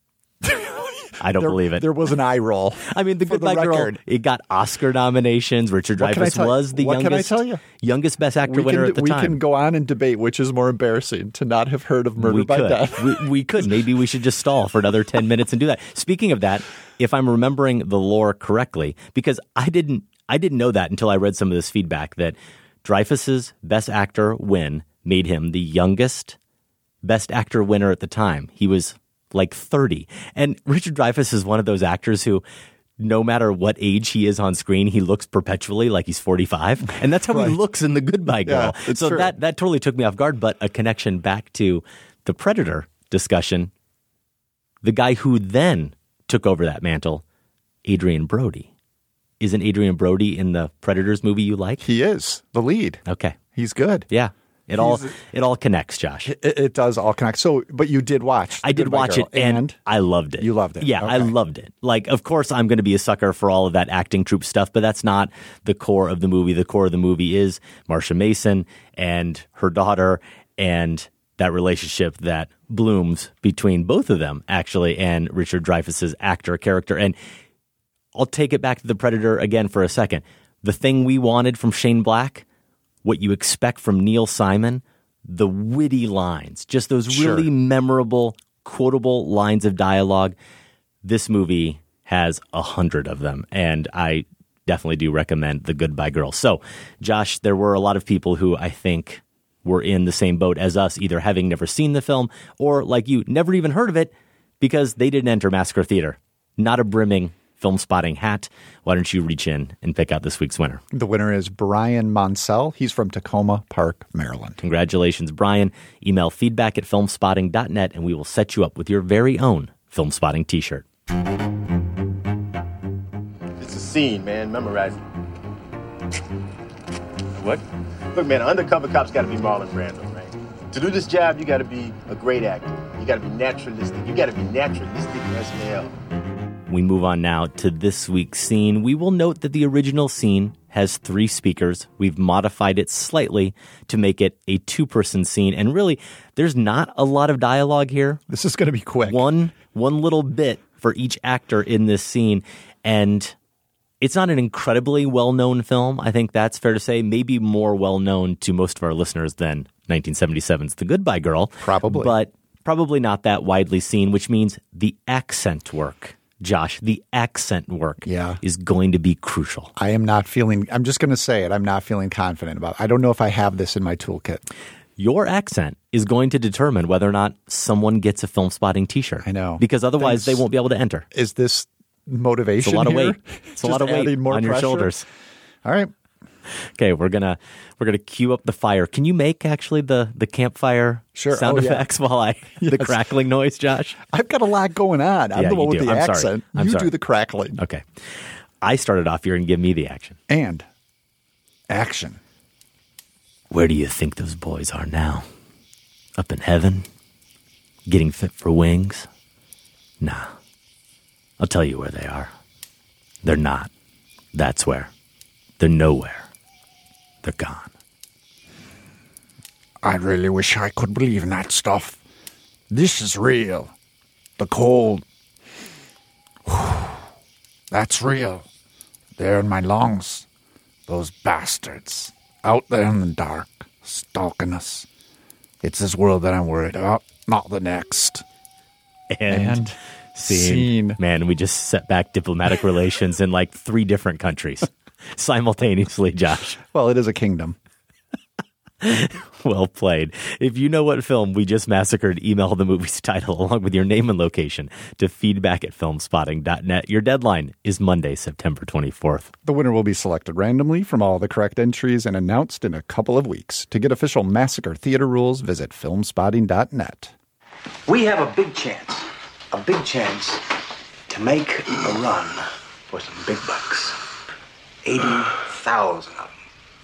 Speaker 5: I don't
Speaker 6: there,
Speaker 5: believe it.
Speaker 6: There was an eye roll.
Speaker 5: I mean, The
Speaker 6: for
Speaker 5: Goodbye
Speaker 6: the
Speaker 5: Girl,
Speaker 6: record.
Speaker 5: it got Oscar nominations. Richard
Speaker 6: What can I
Speaker 5: Dreyfuss
Speaker 6: tell you?
Speaker 5: was the
Speaker 6: What can I
Speaker 5: youngest,
Speaker 6: tell you?
Speaker 5: youngest Best Actor
Speaker 6: we
Speaker 5: winner
Speaker 6: can,
Speaker 5: at the
Speaker 6: we
Speaker 5: time.
Speaker 6: can go on and debate which is more embarrassing, to not have heard of Murder
Speaker 5: we
Speaker 6: by
Speaker 5: could.
Speaker 6: Death.
Speaker 5: we, we could. Maybe we should just stall for another ten minutes and do that. Speaking of that, if I'm remembering the lore correctly, because I didn't I didn't know that until I read some of this feedback, that Dreyfuss's Best Actor win made him the youngest Best Actor winner at the time. He was like thirty. And Richard Dreyfuss is one of those actors who, no matter what age he is on screen, he looks perpetually like he's forty-five. And that's how
Speaker 6: Right.
Speaker 5: he looks in The Goodbye Girl.
Speaker 6: Yeah, it's
Speaker 5: so
Speaker 6: true.
Speaker 5: that, that totally took me off guard. But a connection back to the Predator discussion, the guy who then took over that mantle, Adrian Brody. Isn't Adrian Brody in the Predators movie you like?
Speaker 6: He is the lead.
Speaker 5: Okay.
Speaker 6: He's good.
Speaker 5: Yeah. It all
Speaker 6: He's-
Speaker 5: it all connects, Josh.
Speaker 6: It, it does all connect. So, but you did watch. The
Speaker 5: I did
Speaker 6: Goodbye
Speaker 5: watch
Speaker 6: Girl,
Speaker 5: it, and, I loved it.
Speaker 6: You loved it.
Speaker 5: Yeah, I
Speaker 6: Okay.
Speaker 5: loved it. Like, of course, I'm going to be a sucker for all of that acting troupe stuff, but that's not the core of the movie. The core of the movie is Marsha Mason and her daughter, and that relationship that blooms between both of them, actually, and Richard Dreyfuss's actor character. And I'll take it back to The Predator again for a second. The thing we wanted from Shane Black, what you expect from Neil Simon, the witty lines, just those
Speaker 6: Sure.
Speaker 5: really memorable, quotable lines of dialogue. This movie has a hundred of them, and I definitely do recommend The Goodbye Girl. So, Josh, there were a lot of people who I think were in the same boat as us, either having never seen the film or, like you, never even heard of it because they didn't enter Massacre Theater. Not a brimming Film Spotting hat. Why don't you reach in and pick out this week's winner?
Speaker 6: The winner is Brian Monsell. He's from Tacoma Park, Maryland.
Speaker 5: Congratulations, Brian. Email feedback at filmspotting dot net and we will set you up with your very own Film Spotting t-shirt.
Speaker 13: It's a scene, man. Memorize it. What? Look, man, an undercover cop's got to be Marlon Brando, right? To do this job, you got to be a great actor. You got to be naturalistic. You got to be naturalistic as hell.
Speaker 5: we move on now to this week's scene. We will note that the original scene has three speakers. We've modified it slightly to make it a two-person scene. And really, there's not a lot of dialogue here.
Speaker 6: This is going to be quick.
Speaker 5: One, one little bit for each actor in this scene. And it's not an incredibly well-known film. I think that's fair to say. Maybe more well-known to most of our listeners than nineteen seventy-seven's The Goodbye Girl.
Speaker 6: Probably.
Speaker 5: But probably not that widely seen, which means the accent work, Josh, the accent work
Speaker 6: yeah.
Speaker 5: is going to be crucial.
Speaker 6: I am not feeling, I'm just going to say it, I'm not feeling confident about it. I don't know if I have this in my toolkit.
Speaker 5: Your accent is going to determine whether or not someone gets a Film Spotting t-shirt.
Speaker 6: I know.
Speaker 5: Because otherwise
Speaker 6: Thanks.
Speaker 5: they won't be able to enter.
Speaker 6: Is this motivation
Speaker 5: It's a lot of
Speaker 6: here?
Speaker 5: weight. It's a lot of weight
Speaker 6: more
Speaker 5: on your
Speaker 6: pressure?
Speaker 5: shoulders.
Speaker 6: All right.
Speaker 5: Okay, we're gonna we're gonna cue up the fire. Can you make actually the the campfire
Speaker 6: sure.
Speaker 5: sound
Speaker 6: oh,
Speaker 5: effects
Speaker 6: yeah.
Speaker 5: while I
Speaker 6: yes.
Speaker 5: the crackling noise, Josh?
Speaker 6: I've got a lot going on. I'm
Speaker 5: yeah,
Speaker 6: the one with
Speaker 5: do.
Speaker 6: the
Speaker 5: I'm
Speaker 6: accent.
Speaker 5: Sorry. I'm
Speaker 6: you
Speaker 5: sorry.
Speaker 6: do the crackling.
Speaker 5: Okay. I started off here and give me the action.
Speaker 6: And action.
Speaker 5: Where do you think those boys are now? Up in heaven? Getting fit for wings? Nah. I'll tell you where they are. They're not. That's where. They're nowhere. They're gone.
Speaker 6: I really wish I could believe in that stuff. This is real. The cold. That's real. They're in my lungs. Those bastards. Out there in the dark. Stalking us. It's this world that I'm worried about, not the next.
Speaker 5: And,
Speaker 6: and
Speaker 5: scene.
Speaker 6: scene.
Speaker 5: Man, we just set back diplomatic relations in like three different countries simultaneously, Josh.
Speaker 6: Well, it is a kingdom.
Speaker 5: Well played. If you know what film we just massacred, email the movie's title along with your name and location to feedback at filmspotting dot net. Your deadline is Monday, September twenty-fourth.
Speaker 6: The winner will be selected randomly from all the correct entries and announced in a couple of weeks. To get official Massacre Theater rules, visit filmspotting dot net.
Speaker 14: We have a big chance, a big chance to make a run for some big bucks. eighty thousand of them.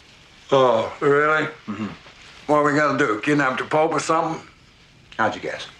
Speaker 15: Oh, really? Mm-hmm. What are we gonna do? Kidnap the Pope or something?
Speaker 14: How'd you guess?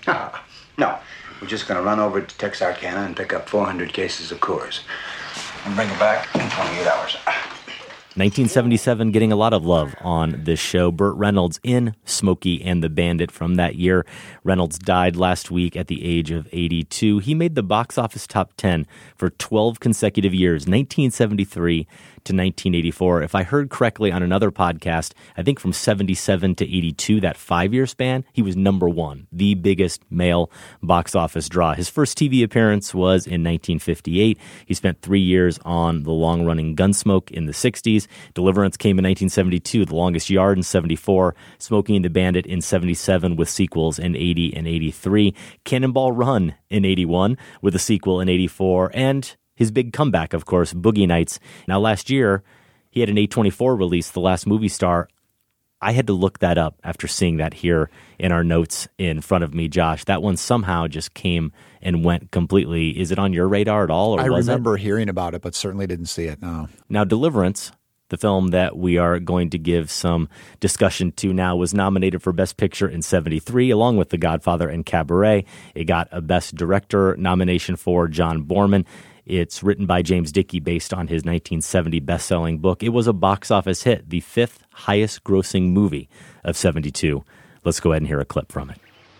Speaker 14: No, we're just gonna run over to Texarkana and pick up four hundred cases of Coors and bring it back in twenty-eight hours.
Speaker 5: nineteen seventy-seven getting a lot of love on this show. Burt Reynolds in Smokey and the Bandit from that year. Reynolds died last week at the age of eighty-two. He made the box office top ten for twelve consecutive years, nineteen seventy-three to nineteen eighty-four. If I heard correctly on another podcast, I think from seventy-seven to eighty-two, that five-year span, he was number one, the biggest male box office draw. His first T V appearance was in nineteen fifty-eight. He spent three years on the long-running Gunsmoke in the sixties. Deliverance came in nineteen seventy-two, The Longest Yard in seventy-four, Smokey and the Bandit in seventy-seven with sequels in eighty and eighty-three, Cannonball Run in eighty-one with a sequel in eighty-four, and his big comeback, of course, Boogie Nights. Now, last year, he had an A twenty-four release, The Last Movie Star. I had to look that up after seeing that here in our notes in front of me, Josh. That one somehow just came and went completely. Is it on your radar at all? Or
Speaker 6: I
Speaker 5: was
Speaker 6: remember
Speaker 5: it?
Speaker 6: hearing about it, but certainly didn't see it, no.
Speaker 5: Now, Deliverance, the film that we are going to give some discussion to now, was nominated for Best Picture in seventy-three, along with The Godfather and Cabaret. It got a Best Director nomination for John Boorman. It's written by James Dickey based on his nineteen seventy best-selling book. It was a box office hit, the fifth highest-grossing movie of seventy-two. Let's go ahead and hear a clip from it.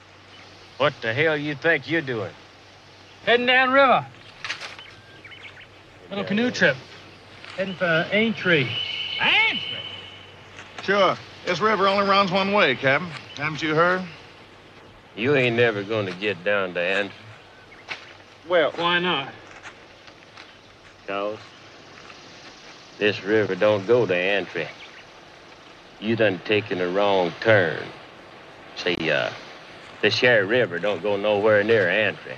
Speaker 16: What the hell you think you're doing?
Speaker 17: Heading downriver. Little canoe trip. Heading for Aintree.
Speaker 16: Aintree?
Speaker 18: Sure. This river only runs one way, Captain. Haven't you heard?
Speaker 16: You ain't never gonna get down to Aintree.
Speaker 17: Well, why not?
Speaker 16: Cause this river don't go to Aintree. You done taken a wrong turn. See, uh, this here river don't go nowhere near Aintree.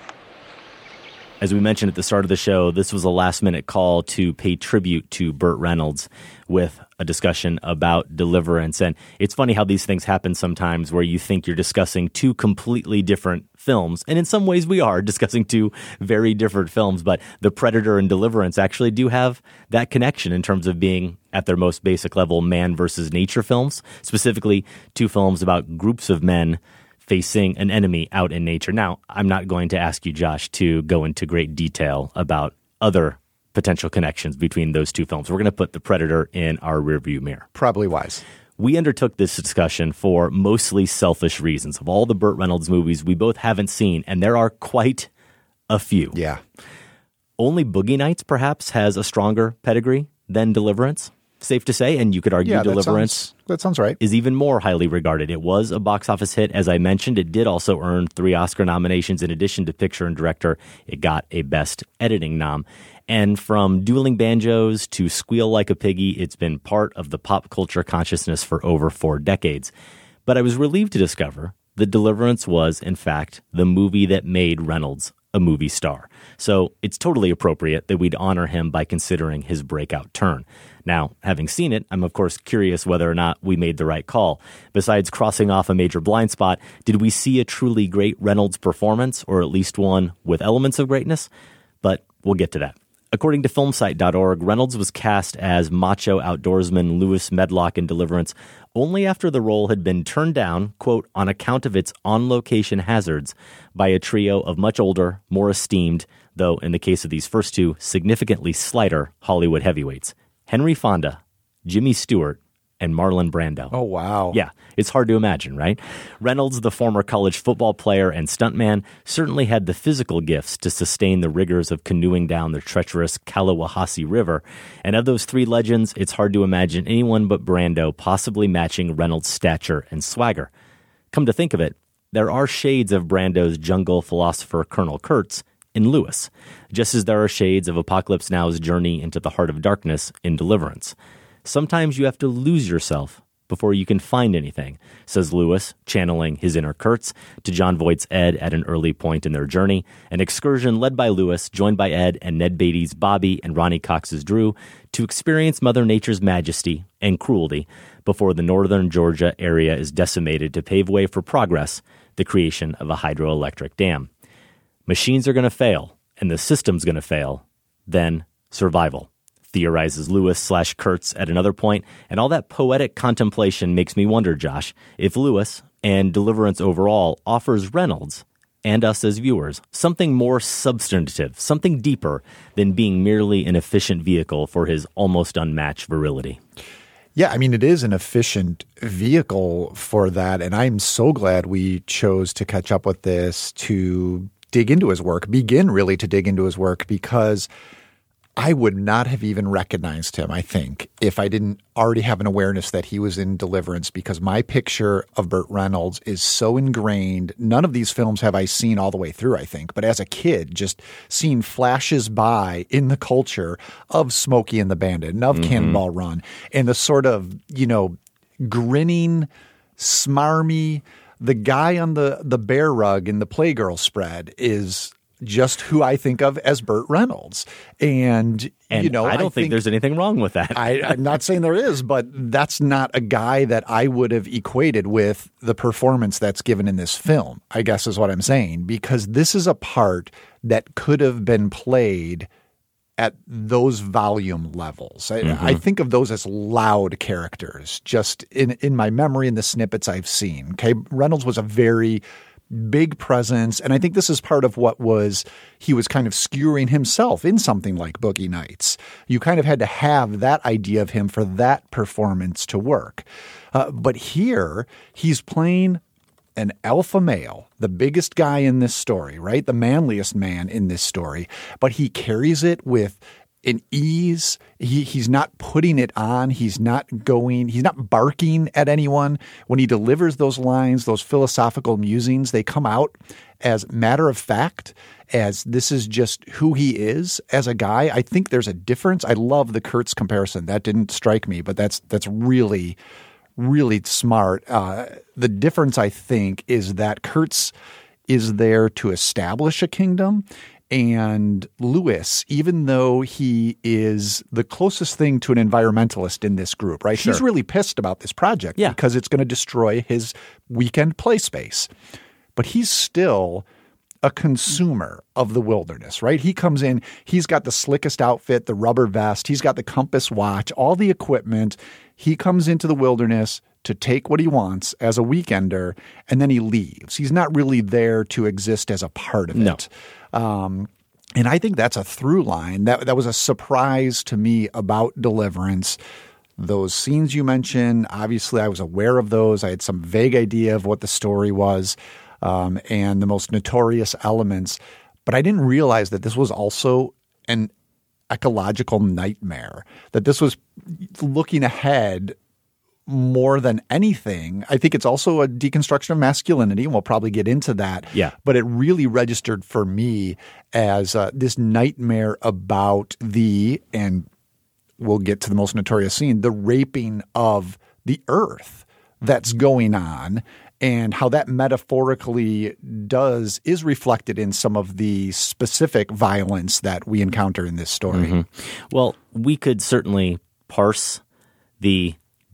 Speaker 5: As we mentioned at the start of the show, this was a last-minute call to pay tribute to Burt Reynolds with a discussion about Deliverance. And it's funny how these things happen sometimes where you think you're discussing two completely different films. And in some ways we are discussing two very different films. But The Predator and Deliverance actually do have that connection in terms of being, at their most basic level, man versus nature films. Specifically, two films about groups of men facing an enemy out in nature. Now, I'm not going to ask you, Josh, to go into great detail about other potential connections between those two films. We're going to put The Predator in our rearview mirror.
Speaker 6: Probably wise.
Speaker 5: We undertook this discussion for mostly selfish reasons. Of all the Burt Reynolds movies we both haven't seen, and there are quite a few.
Speaker 6: Yeah.
Speaker 5: Only Boogie Nights, perhaps, has a stronger pedigree than Deliverance. Safe to say, and you could argue
Speaker 6: yeah, that
Speaker 5: Deliverance
Speaker 6: sounds, that sounds right.
Speaker 5: is even more highly regarded. It was a box office hit, as I mentioned. It did also earn three Oscar nominations. In addition to picture and director, it got a Best Editing nom. And from Dueling Banjos to Squeal Like a Piggy, it's been part of the pop culture consciousness for over four decades. But I was relieved to discover that Deliverance was, in fact, the movie that made Reynolds a movie star. So it's totally appropriate that we'd honor him by considering his breakout turn. Now, having seen it, I'm of course curious whether or not we made the right call. Besides crossing off a major blind spot, did we see a truly great Reynolds performance, or at least one with elements of greatness? But we'll get to that. According to film site dot org, Reynolds was cast as macho outdoorsman Lewis Medlock in Deliverance only after the role had been turned down, quote, on account of its on-location hazards by a trio of much older, more esteemed, though in the case of these first two, significantly slighter Hollywood heavyweights. Henry Fonda, Jimmy Stewart, and Marlon Brando.
Speaker 6: Oh, wow.
Speaker 5: Yeah, it's hard to imagine, right? Reynolds, the former college football player and stuntman, certainly had the physical gifts to sustain the rigors of canoeing down the treacherous Kalawahasee River. And of those three legends, it's hard to imagine anyone but Brando possibly matching Reynolds' stature and swagger. Come to think of it, there are shades of Brando's jungle philosopher Colonel Kurtz in Lewis, just as there are shades of Apocalypse Now's journey into the heart of darkness in Deliverance. Sometimes you have to lose yourself before you can find anything, says Lewis, channeling his inner Kurtz, to Jon Voight's Ed at an early point in their journey, an excursion led by Lewis, joined by Ed and Ned Beatty's Bobby and Ronnie Cox's Drew, to experience Mother Nature's majesty and cruelty before the northern Georgia area is decimated to pave way for progress, the creation of a hydroelectric dam. Machines are going to fail, and the system's going to fail. Then survival, theorizes Lewis slash Kurtz at another point, and all that poetic contemplation makes me wonder, Josh, if Lewis and Deliverance overall offers Reynolds and us as viewers something more substantive, something deeper than being merely an efficient vehicle for his almost unmatched virility.
Speaker 6: Yeah, I mean, it is an efficient vehicle for that, and I'm so glad we chose to catch up with this to dig into his work, begin really to dig into his work, because I would not have even recognized him, I think, if I didn't already have an awareness that he was in Deliverance, because my picture of Burt Reynolds is so ingrained. None of these films have I seen all the way through, I think. But as a kid, just seeing flashes by in the culture of Smokey and the Bandit and of mm-hmm. Cannonball Run, and the sort of, you know, grinning, smarmy, the guy on the, the bear rug in the Playgirl spread is just who I think of as Burt Reynolds. And,
Speaker 5: and
Speaker 6: you know,
Speaker 5: I don't
Speaker 6: I
Speaker 5: think,
Speaker 6: think
Speaker 5: there's anything wrong with that.
Speaker 6: I, I'm not saying there is, but that's not a guy that I would have equated with the performance that's given in this film, I guess is what I'm saying, because this is a part that could have been played at those volume levels. I, mm-hmm. I think of those as loud characters, just in, in my memory and the snippets I've seen. Okay, Reynolds was a very big presence, and I think this is part of what was he was kind of skewering himself in something like Boogie Nights. You kind of had to have that idea of him for that performance to work. Uh, but here, he's playing an alpha male, the biggest guy in this story, right? The manliest man in this story, but he carries it with an ease. He he's not putting it on. He's not going, he's not barking at anyone. When he delivers those lines, those philosophical musings, they come out as matter of fact, as this is just who he is as a guy. I think there's a difference. I love the Kurtz comparison. That didn't strike me, but that's that's really, really smart. Uh, the difference, I think, is that Kurtz is there to establish a kingdom. And Lewis, even though he is the closest thing to an environmentalist in this group, right?
Speaker 5: Sure.
Speaker 6: He's really pissed about this project
Speaker 5: yeah.
Speaker 6: because it's going to destroy his weekend play space. But he's still a consumer of the wilderness, right? He comes in, he's got the slickest outfit, the rubber vest, he's got the compass watch, all the equipment. He comes into the wilderness to take what he wants as a weekender, and then he leaves. He's not really there to exist as a part of
Speaker 5: No.
Speaker 6: it. Um, and I think that's a through line. That that was a surprise to me about Deliverance. Those scenes you mentioned, obviously I was aware of those. I had some vague idea of what the story was, um, and the most notorious elements. But I didn't realize that this was also an ecological nightmare, that this was looking ahead more than anything. I think it's also a deconstruction of masculinity, and we'll probably get into that.
Speaker 5: Yeah.
Speaker 6: But it really registered for me as uh, this nightmare about the, and we'll get to the most notorious scene, the raping of the earth that's going on, and how that metaphorically does is reflected in some of the specific violence that we encounter in this story.
Speaker 5: Mhm. Well, we could certainly parse the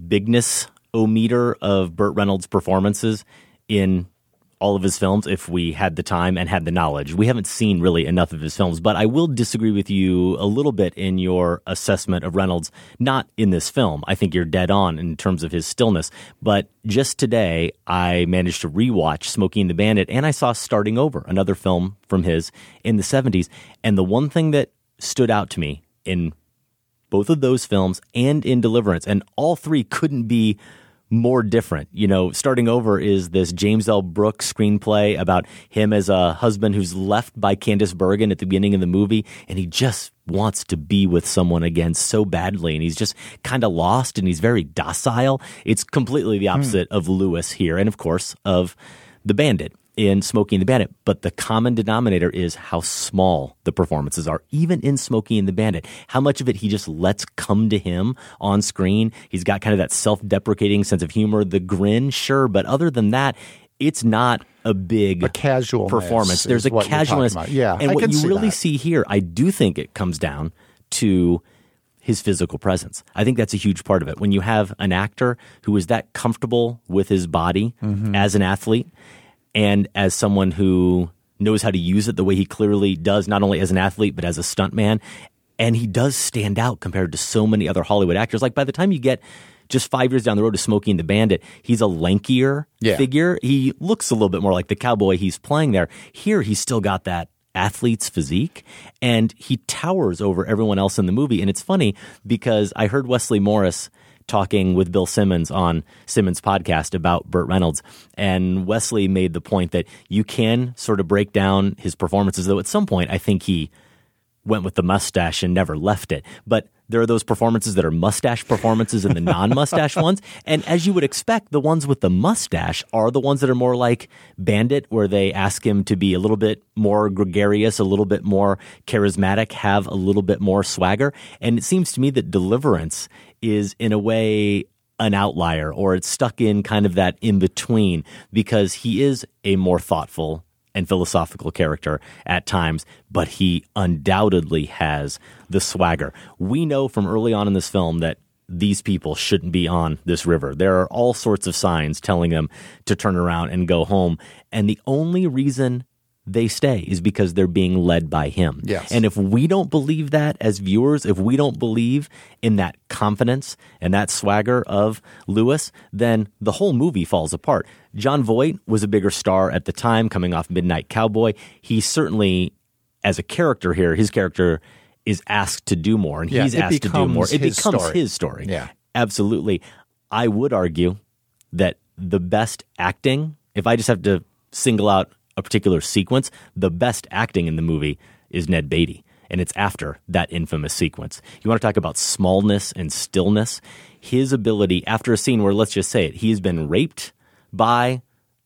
Speaker 5: bigness-o-meter of Burt Reynolds' performances in all of his films if we had the time and had the knowledge. We haven't seen really enough of his films, but I will disagree with you a little bit in your assessment of Reynolds, not in this film. I think you're dead on in terms of his stillness, but just today I managed to rewatch Smokey and the Bandit, and I saw Starting Over, another film from his in the seventies, and the one thing that stood out to me in both of those films and in Deliverance, and all three couldn't be more different. You know, Starting Over is this James L. Brooks screenplay about him as a husband who's left by Candice Bergen at the beginning of the movie, and he just wants to be with someone again so badly, and he's just kind of lost, and he's very docile. It's completely the opposite mm. of Lewis here, and of course of the Bandit in Smokey and the Bandit. But the common denominator is how small the performances are, even in Smokey and the Bandit. How much of it he just lets come to him on screen. He's got kind of that self-deprecating sense of humor, the grin, sure, but other than that, it's not a big
Speaker 6: a casual
Speaker 5: performance. There's a casualness.
Speaker 6: Yeah,
Speaker 5: and
Speaker 6: I
Speaker 5: what
Speaker 6: can
Speaker 5: you
Speaker 6: see
Speaker 5: really
Speaker 6: that.
Speaker 5: see here, I do think it comes down to his physical presence. I think that's a huge part of it. When you have an actor who is that comfortable with his body
Speaker 6: Mhm.
Speaker 5: as an athlete, and as someone who knows how to use it the way he clearly does, not only as an athlete, but as a stuntman. And he does stand out compared to so many other Hollywood actors. Like by the time you get just five years down the road to Smokey and the Bandit, he's a lankier
Speaker 6: Yeah.
Speaker 5: figure. He looks a little bit more like the cowboy he's playing there. Here, he's still got that athlete's physique, and he towers over everyone else in the movie. And it's funny because I heard Wesley Morris talking with Bill Simmons on Simmons' podcast about Burt Reynolds, and Wesley made the point that you can sort of break down his performances, though at some point I think he went with the mustache and never left it. But there are those performances that are mustache performances and the non-mustache ones. And as you would expect, the ones with the mustache are the ones that are more like Bandit, where they ask him to be a little bit more gregarious, a little bit more charismatic, have a little bit more swagger. And it seems to me that Deliverance is in a way an outlier, or it's stuck in kind of that in-between, because he is a more thoughtful and philosophical character at times, but he undoubtedly has the swagger. We know from early on in this film that these people shouldn't be on this river. There are all sorts of signs telling them to turn around and go home, and the only reason they stay is because they're being led by him.
Speaker 6: Yes.
Speaker 5: And if we don't believe that as viewers, if we don't believe in that confidence and that swagger of Lewis, then the whole movie falls apart. Jon Voight was a bigger star at the time, coming off Midnight Cowboy. He certainly, as a character here, his character is asked to do more, and
Speaker 6: Yeah,
Speaker 5: he's
Speaker 6: it
Speaker 5: asked to do more. It
Speaker 6: his
Speaker 5: becomes
Speaker 6: story.
Speaker 5: his story.
Speaker 6: Yeah.
Speaker 5: Absolutely. I would argue that the best acting, if I just have to single out a particular sequence, the best acting in the movie is Ned Beatty, and it's after that infamous sequence. You want to talk about smallness and stillness? His ability, after a scene where, let's just say it, he's been raped by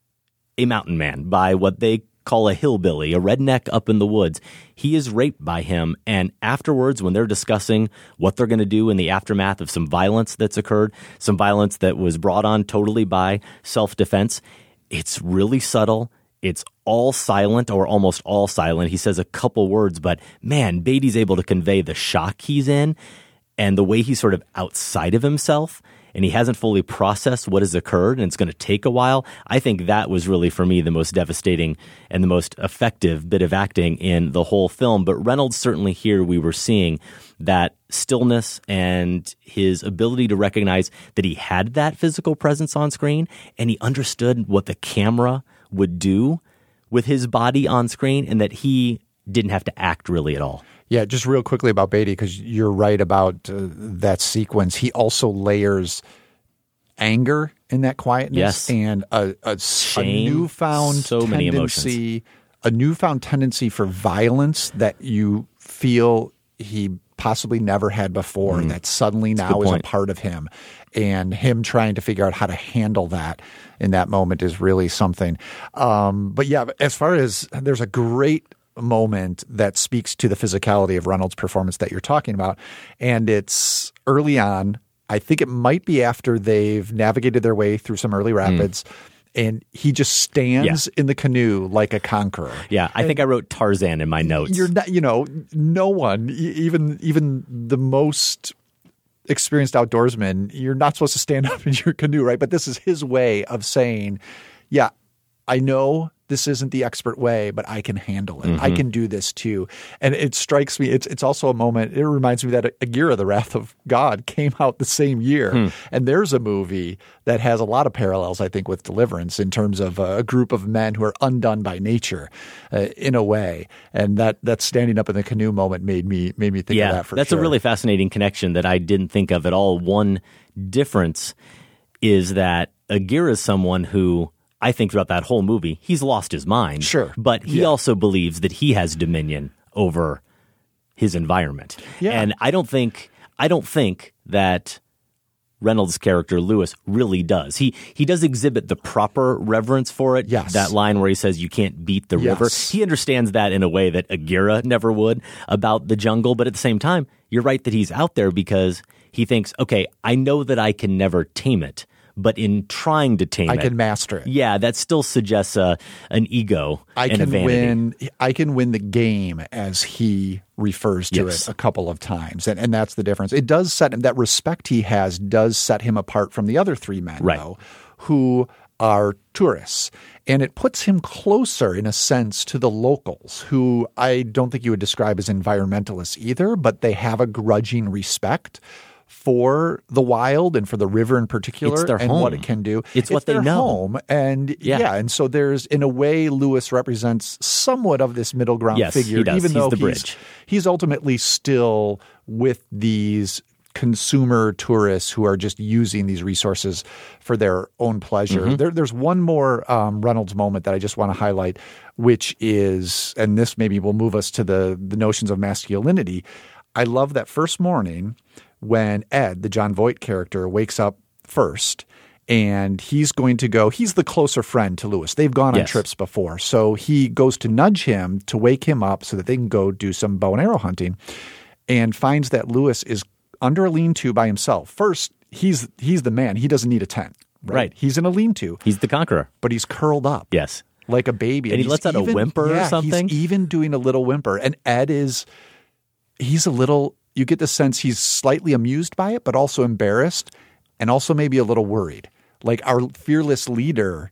Speaker 5: a mountain man, by what they call a hillbilly, a redneck up in the woods. He is raped by him, and afterwards, when they're discussing what they're going to do in the aftermath of some violence that's occurred, some violence that was brought on totally by self-defense, it's really subtle. It's all silent, or almost all silent. He says a couple words, but man, Beatty's able to convey the shock he's in and the way he's sort of outside of himself. and he hasn't fully processed what has occurred, and it's going to take a while. I think that was really, for me, the most devastating and the most effective bit of acting in the whole film. But Reynolds, certainly here we were seeing that stillness and his ability to recognize that he had that physical presence on screen, and he understood what the camera would do with his body on screen, and that he didn't have to act really at all.
Speaker 6: Yeah, just real quickly about Beatty, because you're right about uh, that sequence. He also layers anger in that quietness,
Speaker 5: yes,
Speaker 6: and a, a, a newfound
Speaker 5: so many
Speaker 6: tendency,
Speaker 5: emotions.
Speaker 6: a newfound tendency for violence that you feel he possibly never had before,
Speaker 5: Mm.
Speaker 6: that suddenly
Speaker 5: That's a
Speaker 6: now
Speaker 5: good
Speaker 6: is a
Speaker 5: point.
Speaker 6: part of him, and him trying to figure out how to handle that in that moment is really something. Um, but yeah, as far as there's a great moment that speaks to the physicality of Reynolds' performance that you're talking about, and it's early on. I think it might be after they've navigated their way through some early rapids, mm. and he just stands
Speaker 5: Yeah.
Speaker 6: in the canoe like a conqueror.
Speaker 5: Yeah, I
Speaker 6: and
Speaker 5: think I wrote Tarzan in my notes.
Speaker 6: You're not, you know, no one, e- even even the most experienced outdoorsman, you're not supposed to stand up in your canoe, right? But this is his way of saying, yeah, I know this isn't the expert way, but I can handle it.
Speaker 5: Mm-hmm.
Speaker 6: I can do this too. And it strikes me, it's it's also a moment, it reminds me that Aguirre, The Wrath of God, came out the same year.
Speaker 5: Hmm.
Speaker 6: And there's a movie that has a lot of parallels, I think, with Deliverance in terms of a group of men who are undone by nature uh, in a way. And that that standing up in the canoe moment made me made me think
Speaker 5: yeah,
Speaker 6: of that for
Speaker 5: that's
Speaker 6: sure.
Speaker 5: a really fascinating connection that I didn't think of at all. One difference is that Aguirre is someone who, I think throughout that whole movie, he's lost his mind.
Speaker 6: Sure.
Speaker 5: But he
Speaker 6: Yeah.
Speaker 5: also believes that he has dominion over his environment.
Speaker 6: Yeah.
Speaker 5: And I don't think I don't think that Reynolds' character, Lewis, really does. He he does exhibit the proper reverence for it.
Speaker 6: Yes.
Speaker 5: That line where he says, you can't beat the
Speaker 6: Yes.
Speaker 5: river. He understands that in a way that Aguirre never would about the jungle. But at the same time, you're right that he's out there because he thinks, okay, I know that I can never tame it. But in trying to tame
Speaker 6: I
Speaker 5: it,
Speaker 6: can master it.
Speaker 5: Yeah, that still suggests a, an ego
Speaker 6: I
Speaker 5: and a
Speaker 6: can
Speaker 5: vanity.
Speaker 6: win. I can win the game, as he refers to
Speaker 5: Yes.
Speaker 6: it a couple of times, and and that's the difference. It does set him, that respect he has does set him apart from the other three men,
Speaker 5: Right.
Speaker 6: though, who are tourists, and it puts him closer, in a sense, to the locals, who I don't think you would describe as environmentalists either, but they have a grudging respect for the wild and for the river in particular,
Speaker 5: It's their
Speaker 6: and
Speaker 5: home.
Speaker 6: what it can do.
Speaker 5: It's what they
Speaker 6: their
Speaker 5: know.
Speaker 6: home, and
Speaker 5: Yeah.
Speaker 6: yeah. and so there's, in a way, Lewis represents somewhat of this middle ground
Speaker 5: Yes,
Speaker 6: figure,
Speaker 5: he does.
Speaker 6: even
Speaker 5: He's
Speaker 6: though
Speaker 5: the
Speaker 6: he's,
Speaker 5: bridge.
Speaker 6: he's ultimately still with these consumer tourists who are just using these resources for their own pleasure.
Speaker 5: Mm-hmm.
Speaker 6: There, there's one more um, Reynolds moment that I just want to highlight, which is, and this maybe will move us to the the notions of masculinity. I love that first morning when Ed, the John Voight character, wakes up first, and he's going to go – he's the closer friend to Lewis. They've gone on
Speaker 5: Yes.
Speaker 6: trips before. So he goes to nudge him to wake him up so that they can go do some bow and arrow hunting, and finds that Lewis is under a lean-to by himself. First, he's he's the man. He doesn't need a tent. Right.
Speaker 5: Right.
Speaker 6: He's in a lean-to.
Speaker 5: He's the conqueror.
Speaker 6: But he's curled up.
Speaker 5: Yes.
Speaker 6: Like a baby.
Speaker 5: And he
Speaker 6: he's
Speaker 5: lets out a
Speaker 6: even-
Speaker 5: whimper or
Speaker 6: yeah,
Speaker 5: something?
Speaker 6: He's even doing a little whimper. And Ed is – he's a little – you get the sense he's slightly amused by it, but also embarrassed and also maybe a little worried. Like, our fearless leader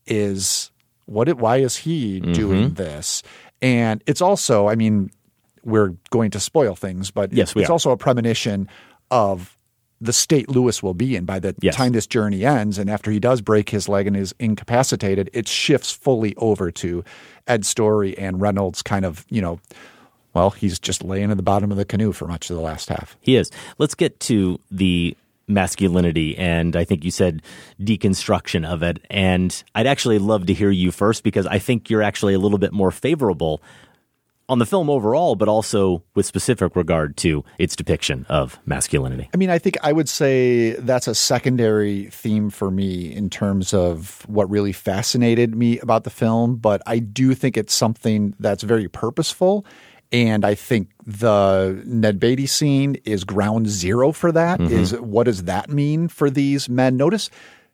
Speaker 6: is – what? It, why is he
Speaker 5: Mm-hmm.
Speaker 6: doing this? And it's also – I mean, we're going to spoil things, but
Speaker 5: Yes, we
Speaker 6: it's
Speaker 5: are.
Speaker 6: also a premonition of the state Lewis will be in by the
Speaker 5: Yes.
Speaker 6: time this journey ends. And after he does break his leg and is incapacitated, it shifts fully over to Ed Story and Reynolds kind of, you know, well, he's just laying at the bottom of the canoe for much of the last half.
Speaker 5: He is. Let's get to the masculinity, and I think you said deconstruction of it. And I'd actually love to hear you first, because I think you're actually a little bit more favorable on the film overall, but also with specific regard to its depiction of masculinity.
Speaker 6: I mean, I think I would say that's a secondary theme for me in terms of what really fascinated me about the film. But I do think it's something that's very purposeful. And I think the Ned Beatty scene is ground zero for that.
Speaker 5: Mm-hmm.
Speaker 6: Is what does that mean for these men? Notice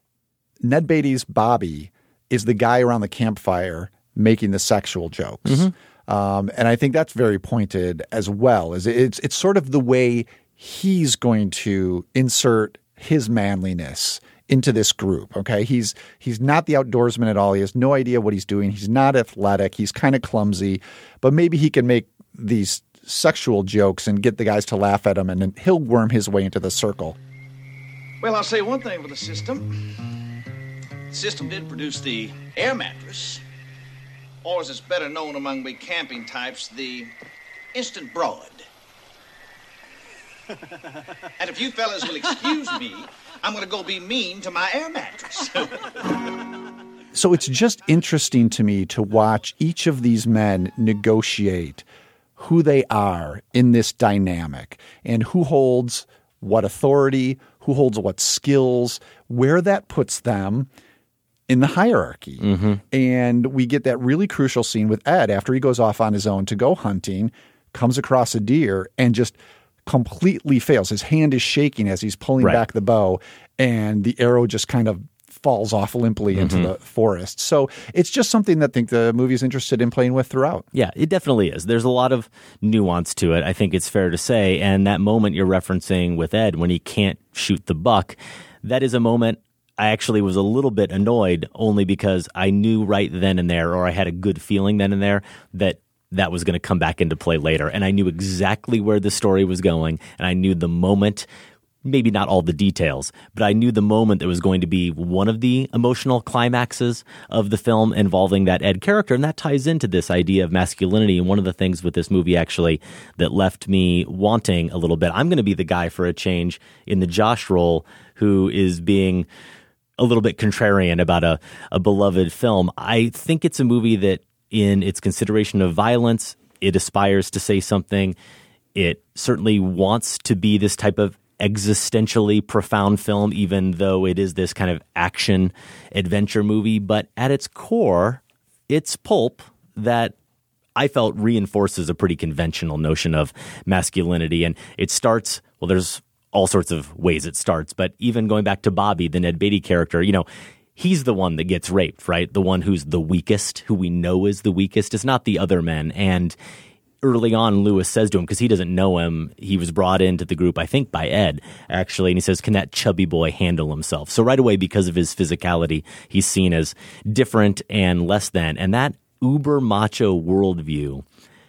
Speaker 6: Ned Beatty's Bobby is the guy around the campfire making the sexual jokes.
Speaker 5: Mm-hmm.
Speaker 6: Um, and I think that's very pointed as well. Is it's it's sort of the way he's going to insert his manliness into this group. Okay, he's he's not the outdoorsman at all. He has no idea what he's doing. He's not athletic. He's kind of clumsy, but maybe he can make these sexual jokes and get the guys to laugh at him, and then he'll worm his way into the circle.
Speaker 19: Well, I'll say one thing for the system. The system did produce the air mattress, or as it's better known among big camping types, the instant broad. And if you fellas will excuse me, I'm going to go be mean to my air mattress.
Speaker 6: So it's just interesting to me to watch each of these men negotiate who they are in this dynamic and who holds what authority, who holds what skills, where that puts them in the hierarchy.
Speaker 5: Mm-hmm.
Speaker 6: And we get that really crucial scene with Ed after he goes off on his own to go hunting, comes across a deer, and just completely fails. His hand is shaking as he's pulling
Speaker 5: Right.
Speaker 6: back the bow, and the arrow just kind of falls off limply into
Speaker 5: Mhm.
Speaker 6: the forest. So it's just something that I think the movie is interested in playing with throughout.
Speaker 5: Yeah, it definitely is. There's a lot of nuance to it, I think it's fair to say. And that moment you're referencing with Ed when he can't shoot the buck, that is a moment I actually was a little bit annoyed only because I knew right then and there, or I had a good feeling then and there, that that was going to come back into play later. And I knew exactly where the story was going, and I knew the moment, maybe not all the details, but I knew the moment that was going to be one of the emotional climaxes of the film involving that Ed character. And that ties into this idea of masculinity. And one of the things with this movie actually that left me wanting a little bit, I'm going to be the guy for a change in the Josh role who is being a little bit contrarian about a, a beloved film. I think it's a movie that in its consideration of violence, it aspires to say something. It certainly wants to be this type of existentially profound film, even though it is this kind of action adventure movie. But at its core, it's pulp that I felt reinforces a pretty conventional notion of masculinity. And it starts, well, there's all sorts of ways it starts, but even going back to Bobby, the Ned Beatty character, you know, he's the one that gets raped, right? The one who's the weakest, who we know is the weakest. It's not the other men. And early on, Lewis says to him, because he doesn't know him, he was brought into the group, I think, by Ed, actually, and he says, can that chubby boy handle himself? So right away, because of his physicality, he's seen as different and less than. And that uber macho worldview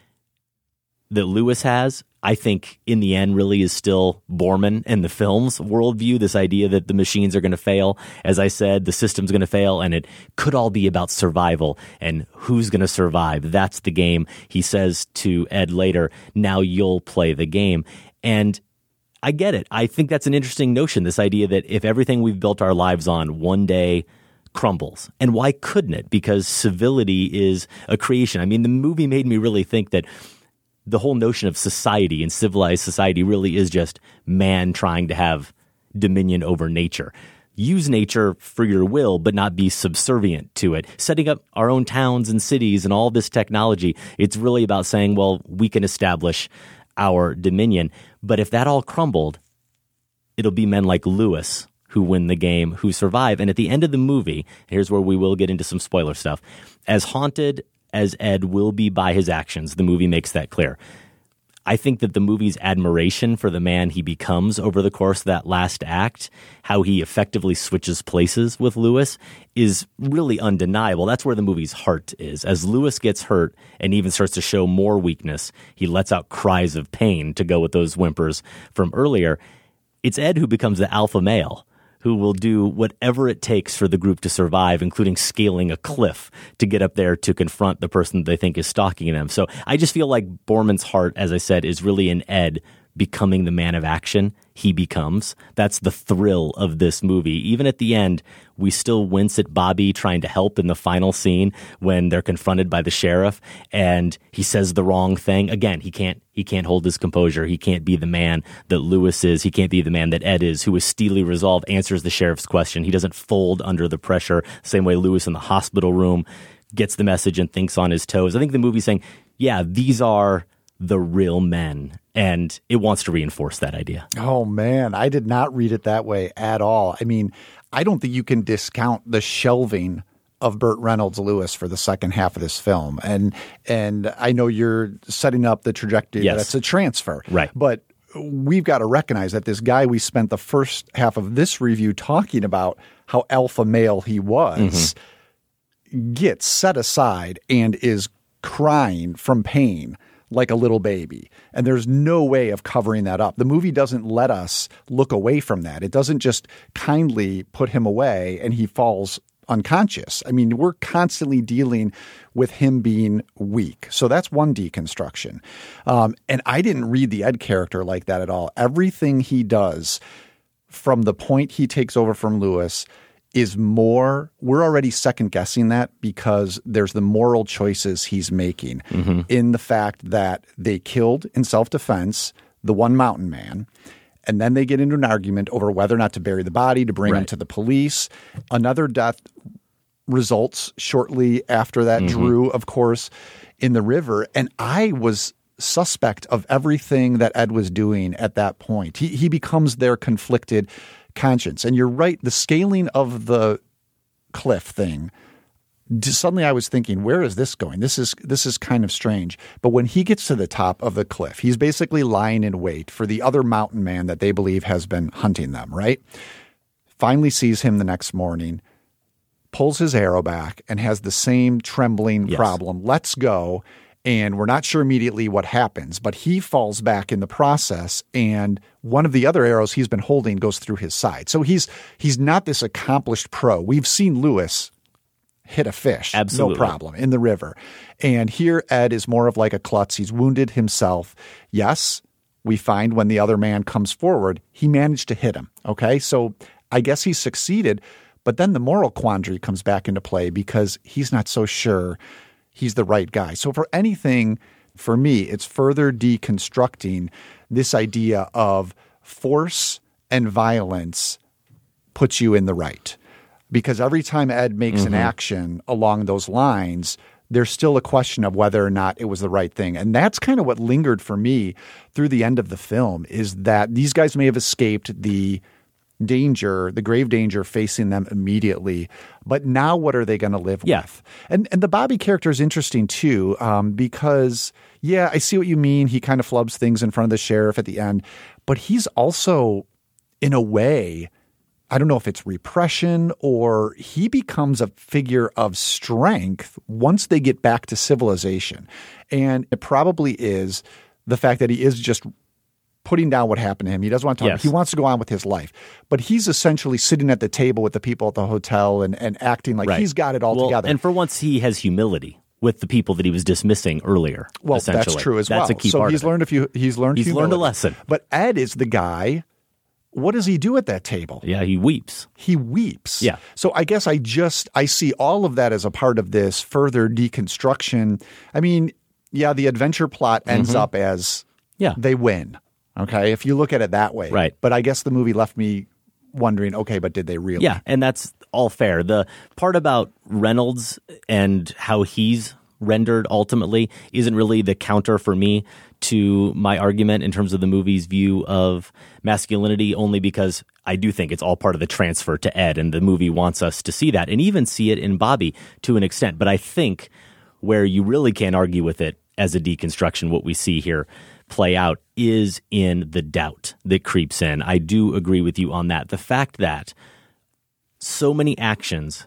Speaker 5: that Lewis has, I think in the end really is still Borman and the film's worldview, this idea that the machines are going to fail. As I said, the system's going to fail, and it could all be about survival and who's going to survive. That's the game. He says to Ed later, now you'll play the game. And I get it. I think that's an interesting notion, this idea that if everything we've built our lives on one day crumbles. And why couldn't it? Because civility is a creation. I mean, the movie made me really think that the whole notion of society and civilized society really is just man trying to have dominion over nature. Use nature for your will, but not be subservient to it. Setting up our own towns and cities and all this technology, it's really about saying, well, we can establish our dominion. But if that all crumbled, it'll be men like Lewis who win the game, who survive. And at the end of the movie, here's where we will get into some spoiler stuff, as haunted as Ed will be by his actions, the movie makes that clear. I think that the movie's admiration for the man he becomes over the course of that last act, how he effectively switches places with Lewis, is really undeniable. That's where the movie's heart is. As Lewis gets hurt and even starts to show more weakness, he lets out cries of pain to go with those whimpers from earlier. It's Ed who becomes the alpha male, who will do whatever it takes for the group to survive, including scaling a cliff to get up there to confront the person they think is stalking them. So I just feel like Borman's heart, as I said, is really in Ed becoming the man of action he becomes. That's the thrill of this movie. Even at the end, we still wince at Bobby trying to help in the final scene when they're confronted by the sheriff and he says the wrong thing. Again, he can't he can't hold his composure. He can't be the man that Lewis is. He can't be the man that Ed is, who with steely resolve answers the sheriff's question. He doesn't fold under the pressure, same way Lewis in the hospital room gets the message and thinks on his toes. I think the movie's saying, yeah, these are the real men. And it wants to reinforce that idea.
Speaker 6: Oh, man, I did not read it that way at all. I mean, I don't think you can discount the shelving of Burt Reynolds Lewis for the second half of this film. And and I know you're setting up the trajectory
Speaker 5: yes.
Speaker 6: that it's a transfer.
Speaker 5: Right.
Speaker 6: But we've got to recognize that this guy we spent the first half of this review talking about how alpha male he was mm-hmm. gets set aside and is crying from pain like a little baby. And there's no way of covering that up. The movie doesn't let us look away from that. It doesn't just kindly put him away and he falls unconscious. I mean, we're constantly dealing with him being weak. So that's one deconstruction. Um, and I didn't read the Ed character like that at all. Everything he does from the point he takes over from Lewis is more, we're already second guessing that because there's the moral choices he's making mm-hmm. in the fact that they killed in self-defense the one mountain man. And then they get into an argument over whether or not to bury the body, to bring right. him to the police. Another death results shortly after that, mm-hmm. Drew, of course, in the river. And I was suspect of everything that Ed was doing at that point. He, he becomes their conflicted conscience. And you're right, the scaling of the cliff thing, suddenly I was thinking, where is this going? This is this is kind of strange. But when he gets to the top of the cliff, he's basically lying in wait for the other mountain man that they believe has been hunting them, right? Finally sees him the next morning, pulls his arrow back, and has the same trembling yes. problem. Let's go. And we're not sure immediately what happens, but he falls back in the process, and one of the other arrows he's been holding goes through his side. So he's he's not this accomplished pro. We've seen Lewis hit a fish,
Speaker 5: Absolutely.
Speaker 6: no problem, in the river. And here Ed is more of like a klutz. He's wounded himself. Yes, we find when the other man comes forward, he managed to hit him. Okay, so I guess he succeeded, but then the moral quandary comes back into play because he's not so sure he's the right guy. So for anything, for me, it's further deconstructing this idea of force and violence puts you in the right. Because every time Ed makes mm-hmm. an action along those lines, there's still a question of whether or not it was the right thing. And that's kind of what lingered for me through the end of the film, is that these guys may have escaped the danger, the grave danger facing them immediately. But now what are they going to live
Speaker 5: yeah.
Speaker 6: with? And and the Bobby character is interesting too, um, because, yeah, I see what you mean. He kind of flubs things in front of the sheriff at the end. But he's also, in a way, I don't know if it's repression or he becomes a figure of strength once they get back to civilization. And it probably is the fact that he is just putting down what happened to him. He doesn't want to talk.
Speaker 5: Yes.
Speaker 6: He wants to go on with his life. But he's essentially sitting at the table with the people at the hotel and, and acting like
Speaker 5: right.
Speaker 6: he's got it all
Speaker 5: well,
Speaker 6: together.
Speaker 5: And for once, he has humility with the people that he was dismissing earlier.
Speaker 6: Well, that's true as
Speaker 5: that's
Speaker 6: well.
Speaker 5: A key
Speaker 6: so
Speaker 5: part
Speaker 6: he's
Speaker 5: of it.
Speaker 6: learned a few. He's learned.
Speaker 5: He's
Speaker 6: humility.
Speaker 5: learned a lesson.
Speaker 6: But Ed is the guy. What does he do at that table?
Speaker 5: Yeah, he weeps.
Speaker 6: He weeps.
Speaker 5: Yeah.
Speaker 6: So I guess I just I see all of that as a part of this further deconstruction. I mean, yeah, the adventure plot ends
Speaker 5: mm-hmm.
Speaker 6: up as
Speaker 5: yeah.
Speaker 6: they win. Okay, if you look at it that way.
Speaker 5: Right.
Speaker 6: But I guess the movie left me wondering, okay, but did they really?
Speaker 5: Yeah, and that's all fair. The part about Reynolds and how he's rendered ultimately isn't really the counter for me to my argument in terms of the movie's view of masculinity, only because I do think it's all part of the transfer to Ed, and the movie wants us to see that and even see it in Bobby to an extent. But I think where you really can't argue with it as a deconstruction, what we see here play out is in the doubt that creeps in. I do agree with you on that. The fact that so many actions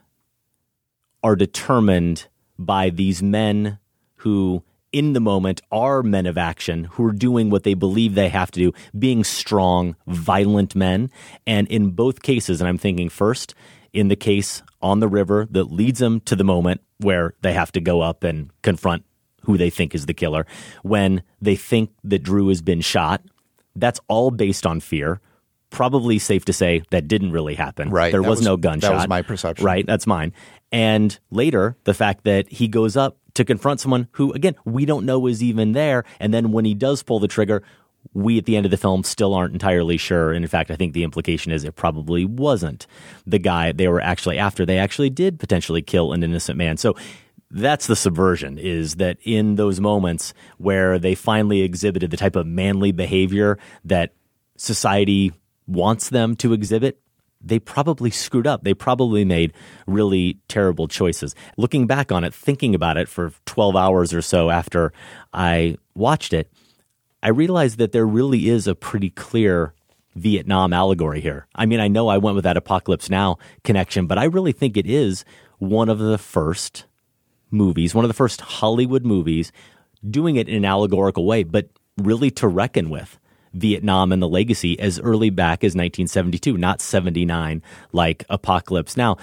Speaker 5: are determined by these men who, in the moment, are men of action, who are doing what they believe they have to do, being strong, violent men. And in both cases, and I'm thinking first in the case on the river that leads them to the moment where they have to go up and confront who they think is the killer, when they think that Drew has been shot, that's all based on fear. Probably safe to say that didn't really happen.
Speaker 6: Right.
Speaker 5: There was,
Speaker 6: was
Speaker 5: no gunshot.
Speaker 6: That was my perception.
Speaker 5: Right. That's mine. And later, the fact that he goes up to confront someone who, again, we don't know is even there. And then when he does pull the trigger, we at the end of the film still aren't entirely sure. And in fact, I think the implication is it probably wasn't the guy they were actually after. They actually did potentially kill an innocent man. So that's the subversion, is that in those moments where they finally exhibited the type of manly behavior that society wants them to exhibit, they probably screwed up. They probably made really terrible choices. Looking back on it, thinking about it for twelve hours or so after I watched it, I realized that there really is a pretty clear Vietnam allegory here. I mean, I know I went with that Apocalypse Now connection, but I really think it is one of the first movies, one of the first Hollywood movies doing it in an allegorical way, but really to reckon with Vietnam and the legacy as early back as nineteen seventy-two, not seventy-nine like Apocalypse Now.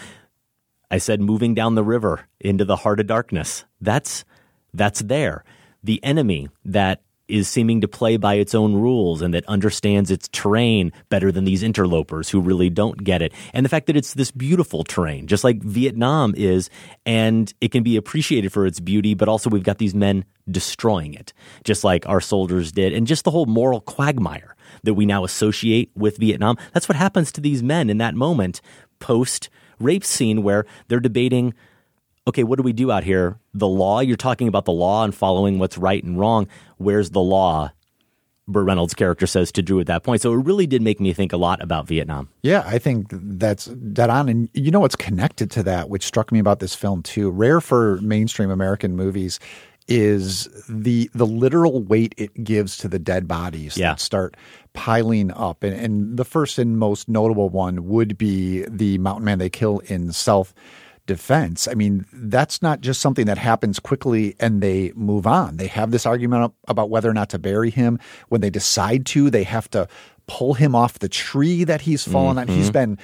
Speaker 5: I said moving down the river into the heart of darkness. That's that's there. The enemy that is seeming to play by its own rules and that understands its terrain better than these interlopers who really don't get it. And the fact that it's this beautiful terrain, just like Vietnam is, and it can be appreciated for its beauty, but also we've got these men destroying it, just like our soldiers did. And just the whole moral quagmire that we now associate with Vietnam. That's what happens to these men in that moment post-rape scene where they're debating, okay, what do we do out here? The law, you're talking about the law and following what's right and wrong. Where's the law? Burt Reynolds' character says to Drew at that point. So it really did make me think a lot about Vietnam.
Speaker 6: Yeah, I think that's dead on. And you know what's connected to that, which struck me about this film too, rare for mainstream American movies, is the the literal weight it gives to the dead bodies
Speaker 5: yeah.
Speaker 6: that start piling up. And, and the first and most notable one would be the mountain man they kill in South Defense. I mean, that's not just something that happens quickly and they move on. They have this argument about whether or not to bury him. When they decide to, they have to pull him off the tree that he's fallen
Speaker 5: mm-hmm.
Speaker 6: on. He's been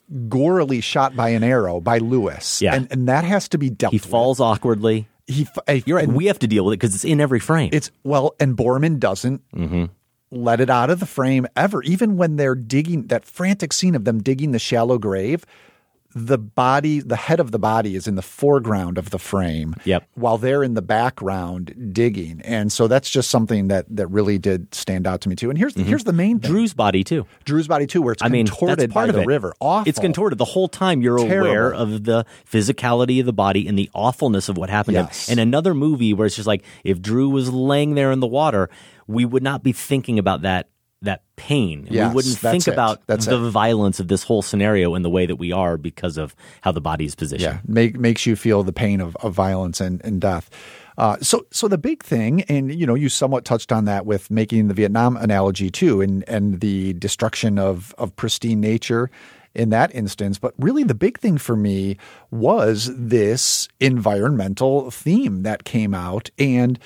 Speaker 6: gorily shot by an arrow by Lewis.
Speaker 5: Yeah.
Speaker 6: And, and that has to be dealt
Speaker 5: he
Speaker 6: with.
Speaker 5: He falls awkwardly.
Speaker 6: He,
Speaker 5: You're right. We have to deal with it because it's in every frame.
Speaker 6: It's well, and Borman doesn't
Speaker 5: mm-hmm.
Speaker 6: let it out of the frame ever. Even when they're digging, that frantic scene of them digging the shallow grave, the body, the head of the body is in the foreground of the frame
Speaker 5: yep.
Speaker 6: while they're in the background digging. And so that's just something that that really did stand out to me too. And here's,
Speaker 5: mm-hmm.
Speaker 6: here's the main thing.
Speaker 5: Drew's body too.
Speaker 6: Drew's body too, where it's
Speaker 5: I mean,
Speaker 6: contorted
Speaker 5: that's part
Speaker 6: by
Speaker 5: of
Speaker 6: the
Speaker 5: it.
Speaker 6: river. Awful.
Speaker 5: It's contorted. The whole time you're
Speaker 6: Terrible.
Speaker 5: aware of the physicality of the body and the awfulness of what happened
Speaker 6: yes.
Speaker 5: to him. And another movie where it's just like, if Drew was laying there in the water, we would not be thinking about that that pain.
Speaker 6: Yes,
Speaker 5: we wouldn't think
Speaker 6: it.
Speaker 5: about
Speaker 6: that's
Speaker 5: the
Speaker 6: it.
Speaker 5: violence of this whole scenario in the way that we are because of how the body is positioned.
Speaker 6: Yeah, make, makes you feel the pain of, of violence and, and death. Uh, so so the big thing, and you know, you somewhat touched on that with making the Vietnam analogy too, and, and the destruction of, of pristine nature in that instance. But really the big thing for me was this environmental theme that came out and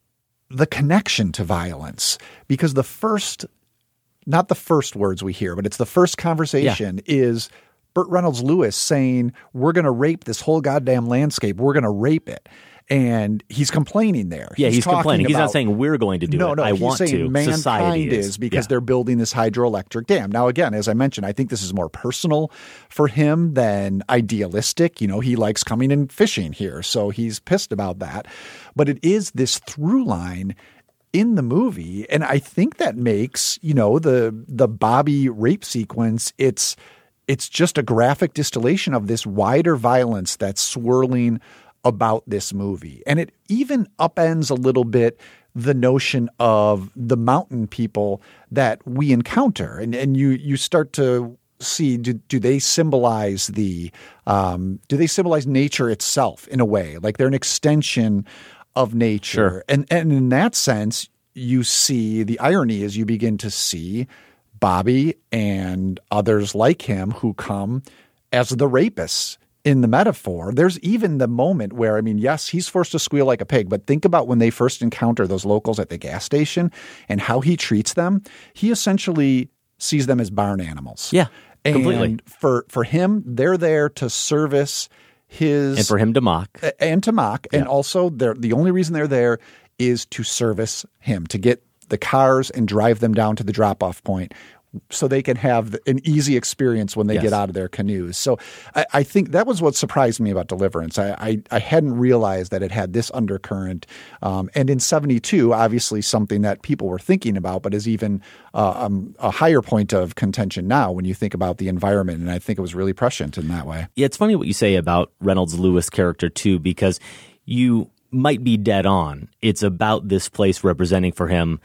Speaker 6: the connection to violence. Because the first not the first words we hear, but it's the first conversation yeah. is Burt Reynolds Lewis saying, we're going to rape this whole goddamn landscape. We're going to rape it. And he's complaining there.
Speaker 5: Yeah, he's,
Speaker 6: he's
Speaker 5: complaining.
Speaker 6: About,
Speaker 5: he's not saying we're going to do
Speaker 6: no,
Speaker 5: it.
Speaker 6: No,
Speaker 5: I
Speaker 6: he's
Speaker 5: want
Speaker 6: saying
Speaker 5: to.
Speaker 6: Mankind
Speaker 5: Society is,
Speaker 6: is because
Speaker 5: yeah.
Speaker 6: they're building this hydroelectric dam. Now, again, as I mentioned, I think this is more personal for him than idealistic. You know, he likes coming and fishing here, so he's pissed about that. But it is this through line in the movie, and I think that makes, you know, the the Bobby rape sequence, it's it's just a graphic distillation of this wider violence that's swirling about this movie. And it even upends a little bit the notion of the mountain people that we encounter. And and you you start to see, do, do they symbolize the um, do they symbolize nature itself in a way? Like they're an extension of nature.
Speaker 5: Sure.
Speaker 6: And and in that sense, you see the irony is you begin to see Bobby and others like him who come as the rapists in the metaphor. There's even the moment where, I mean, yes, he's forced to squeal like a pig, but think about when they first encounter those locals at the gas station and how he treats them. He essentially sees them as barn animals.
Speaker 5: Yeah, completely.
Speaker 6: And for, for him, they're there to service his...
Speaker 5: And for him to mock.
Speaker 6: And to mock.
Speaker 5: Yeah.
Speaker 6: And also, they're, the only reason they're there is to service him, to get the cars and drive them down to the drop-off point so they can have an easy experience when they
Speaker 5: yes.
Speaker 6: get out of their canoes. So I, I think that was what surprised me about Deliverance. I, I, I hadn't realized that it had this undercurrent. Um, and in seventy-two, obviously something that people were thinking about, but is even uh, um, a higher point of contention now when you think about the environment. And I think it was really prescient in that way.
Speaker 5: Yeah, it's funny what you say about Reynolds Lewis character too, because you might be dead on. It's about this place representing for him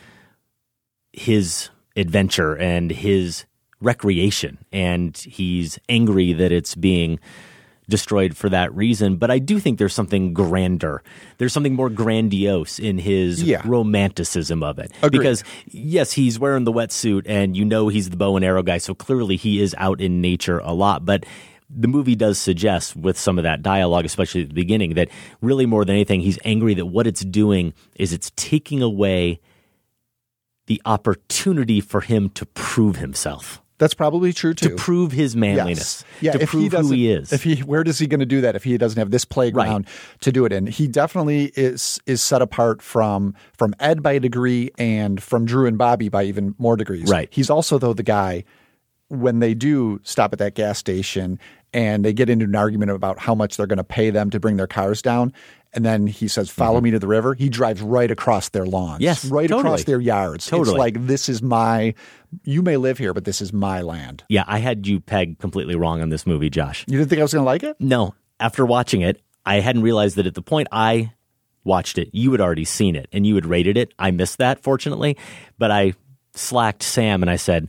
Speaker 5: his adventure and his recreation, and he's angry that it's being destroyed for that reason. But I do think there's something grander. There's something more grandiose in his
Speaker 6: Yeah.
Speaker 5: romanticism of it.
Speaker 6: Agreed.
Speaker 5: Because, yes, he's wearing the wetsuit and you know he's the bow and arrow guy, so clearly he is out in nature a lot. But the movie does suggest with some of that dialogue, especially at the beginning, that really more than anything, he's angry that what it's doing is it's taking away the opportunity for him to prove himself.
Speaker 6: That's probably true too.
Speaker 5: To prove his manliness.
Speaker 6: Yes. Yeah,
Speaker 5: to
Speaker 6: if
Speaker 5: prove
Speaker 6: he
Speaker 5: who
Speaker 6: doesn't-
Speaker 5: he is.
Speaker 6: If he, where is he going to do that if he doesn't have this playground to do it in? He definitely is is set apart from from Ed by a degree and from Drew and Bobby by even more degrees.
Speaker 5: Right.
Speaker 6: He's also though the guy when they do stop at that gas station and they get into an argument about how much they're going to pay them to bring their cars down. And then he says, follow
Speaker 5: Mm-hmm.
Speaker 6: me to the river. He drives right across their lawns.
Speaker 5: Yes,
Speaker 6: right
Speaker 5: totally.
Speaker 6: across their yards.
Speaker 5: Totally.
Speaker 6: It's like, this is my, you may live here, but this is my land.
Speaker 5: Yeah, I had you pegged completely wrong on this movie, Josh.
Speaker 6: You didn't think I was going to like it?
Speaker 5: No. After watching it, I hadn't realized that at the point I watched it, you had already seen it and you had rated it. I missed that, fortunately. But I slacked Sam and I said,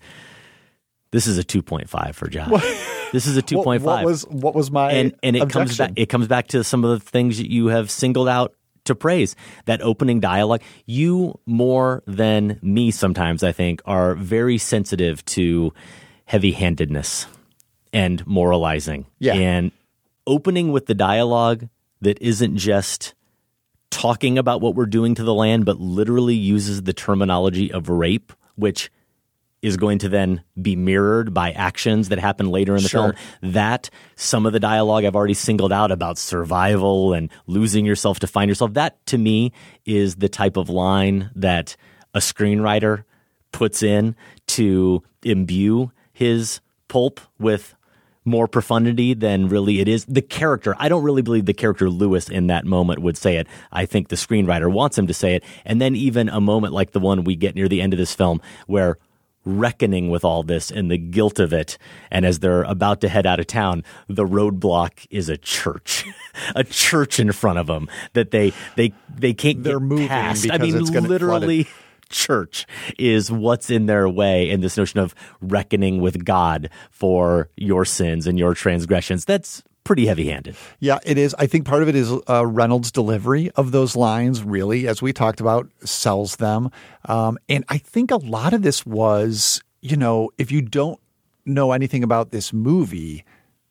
Speaker 5: this is a two point five for Josh. This is a two point five.
Speaker 6: What, what was what was my
Speaker 5: and and it comes
Speaker 6: objection?
Speaker 5: back it comes back to some of the things that you have singled out to praise. That opening dialogue, you more than me sometimes I think are very sensitive to heavy-handedness and moralizing.
Speaker 6: Yeah.
Speaker 5: And opening with the dialogue that isn't just talking about what we're doing to the land, but literally uses the terminology of rape, which is going to then be mirrored by actions that happen later in the
Speaker 6: Sure.
Speaker 5: film. That, some of the dialogue I've already singled out about survival and losing yourself to find yourself, that to me is the type of line that a screenwriter puts in to imbue his pulp with more profundity than really it is. The character, I don't really believe the character Lewis in that moment would say it. I think the screenwriter wants him to say it. And then even a moment like the one we get near the end of this film where reckoning with all this and the guilt of it, and as they're about to head out of town, the roadblock is a church, a church in front of them that they they they can't
Speaker 6: They're
Speaker 5: get
Speaker 6: moving
Speaker 5: past. I
Speaker 6: because
Speaker 5: mean,
Speaker 6: it's gonna
Speaker 5: literally, church is what's in their way, and this notion of reckoning with God for your sins and your transgressions. That's pretty heavy-handed.
Speaker 6: Yeah, it is. I think part of it is uh, Reynolds' delivery of those lines really, as we talked about, sells them. Um, and I think a lot of this was, you know, if you don't know anything about this movie,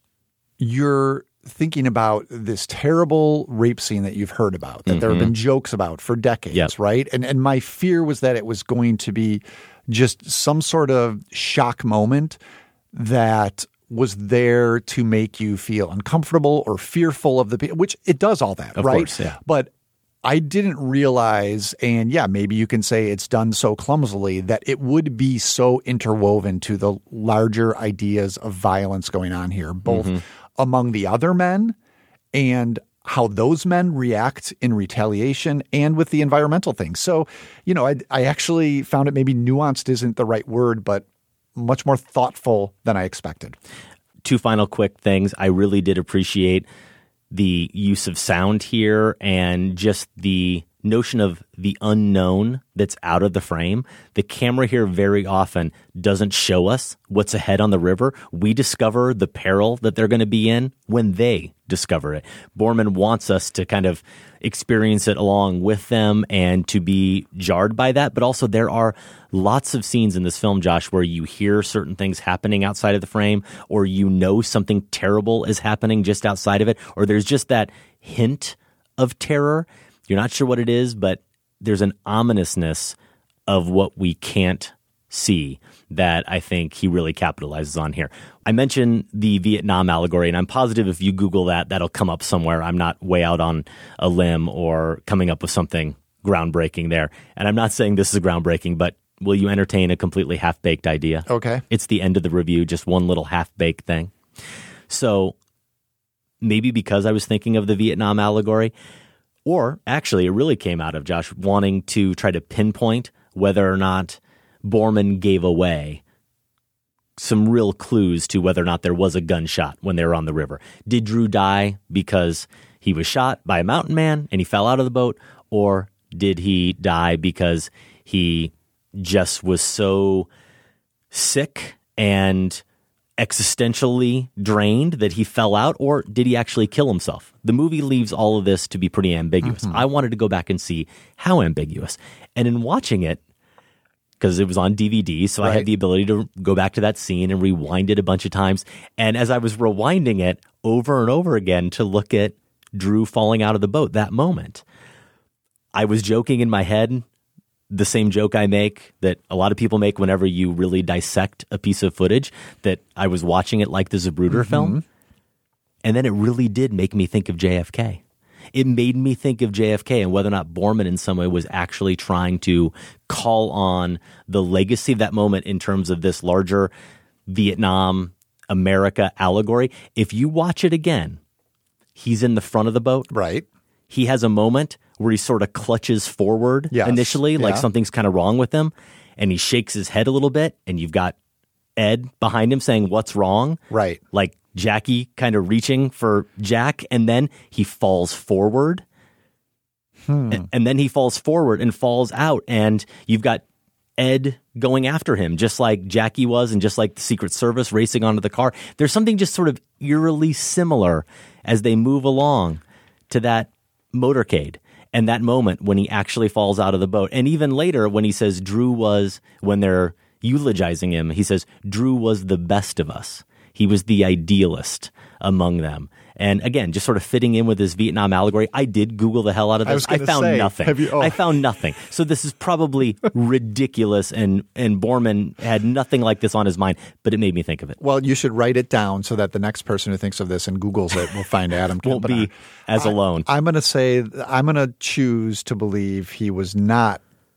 Speaker 6: you're thinking about this terrible rape scene that you've heard about, that there have
Speaker 5: Mhm.
Speaker 6: been jokes about for decades,
Speaker 5: Yep.
Speaker 6: right? And and my fear was that it was going to be just some sort of shock moment that was there to make you feel uncomfortable or fearful of the people, which it does all that,
Speaker 5: Of
Speaker 6: right?
Speaker 5: course, yeah.
Speaker 6: But I didn't realize, and yeah, maybe you can say it's done so clumsily, that it would be so interwoven to the larger ideas of violence going on here, both
Speaker 5: Mhm.
Speaker 6: among the other men and how those men react in retaliation and with the environmental things. So, you know, I, I actually found it maybe nuanced isn't the right word, but much more thoughtful than I expected.
Speaker 5: Two final quick things. I really did appreciate the use of sound here and just the notion of the unknown that's out of the frame. The camera here very often doesn't show us what's ahead on the river. We discover the peril that they're going to be in when they discover it. Borman wants us to kind of experience it along with them and to be jarred by that. But also there are lots of scenes in this film, Josh, where you hear certain things happening outside of the frame, or you know something terrible is happening just outside of it, or there's just that hint of terror. You're not sure what it is, but there's an ominousness of what we can't see that I think he really capitalizes on here. I mentioned the Vietnam allegory, and I'm positive if you Google that, that'll come up somewhere. I'm not way out on a limb or coming up with something groundbreaking there. And I'm not saying this is groundbreaking, but will you entertain a completely half-baked idea?
Speaker 6: Okay.
Speaker 5: It's the end of the review, just one little half-baked thing. So maybe because I was thinking of the Vietnam allegory, or actually it really came out of Josh wanting to try to pinpoint whether or not Borman gave away some real clues to whether or not there was a gunshot when they were on the river. Did Drew die because he was shot by a mountain man and he fell out of the boat, or did he die because he just was so sick and existentially drained that he fell out, or did he actually kill himself? The movie leaves all of this to be pretty ambiguous.
Speaker 6: Mm-hmm.
Speaker 5: I wanted to go back and see how ambiguous. And in watching it, because it was on D V D, so right. I had the ability to go back to that scene and rewind it a bunch of times. And as I was rewinding it over and over again to look at Drew falling out of the boat, that moment, I was joking in my head, the same joke I make that a lot of people make whenever you really dissect a piece of footage, that I was watching it like the Zapruder mm-hmm. film. And then it really did make me think of J F K. It made me think of J F K and whether or not Borman in some way was actually trying to call on the legacy of that moment in terms of this larger Vietnam America allegory. If you watch it again, he's in the front of the boat.
Speaker 6: Right.
Speaker 5: He has a moment where he sort of clutches forward yes. initially, like yeah. something's kind of wrong with him, and he shakes his head a little bit, and you've got Ed behind him saying, "What's wrong?"
Speaker 6: Right.
Speaker 5: Like Jackie kind of reaching for Jack, and then he falls forward,
Speaker 6: hmm.
Speaker 5: and, and then he falls forward and falls out, and you've got Ed going after him, just like Jackie was, and just like the Secret Service racing onto the car. There's something just sort of eerily similar as they move along to that motorcade. And that moment when he actually falls out of the boat. And even later when he says Drew was, when they're eulogizing him, he says Drew was the best of us. He was the idealist among them. And again, just sort of fitting in with his Vietnam allegory. I did Google the hell out of this.
Speaker 6: I,
Speaker 5: I found
Speaker 6: say,
Speaker 5: nothing.
Speaker 6: You, oh.
Speaker 5: I found nothing. So this is probably ridiculous, and, and Borman had nothing like this on his mind, but it made me think of it.
Speaker 6: Well, you should write it down so that the next person who thinks of this and Googles it will find Adam
Speaker 5: Won't be as
Speaker 6: I,
Speaker 5: alone.
Speaker 6: I'm going to say, I'm going to choose to believe he was not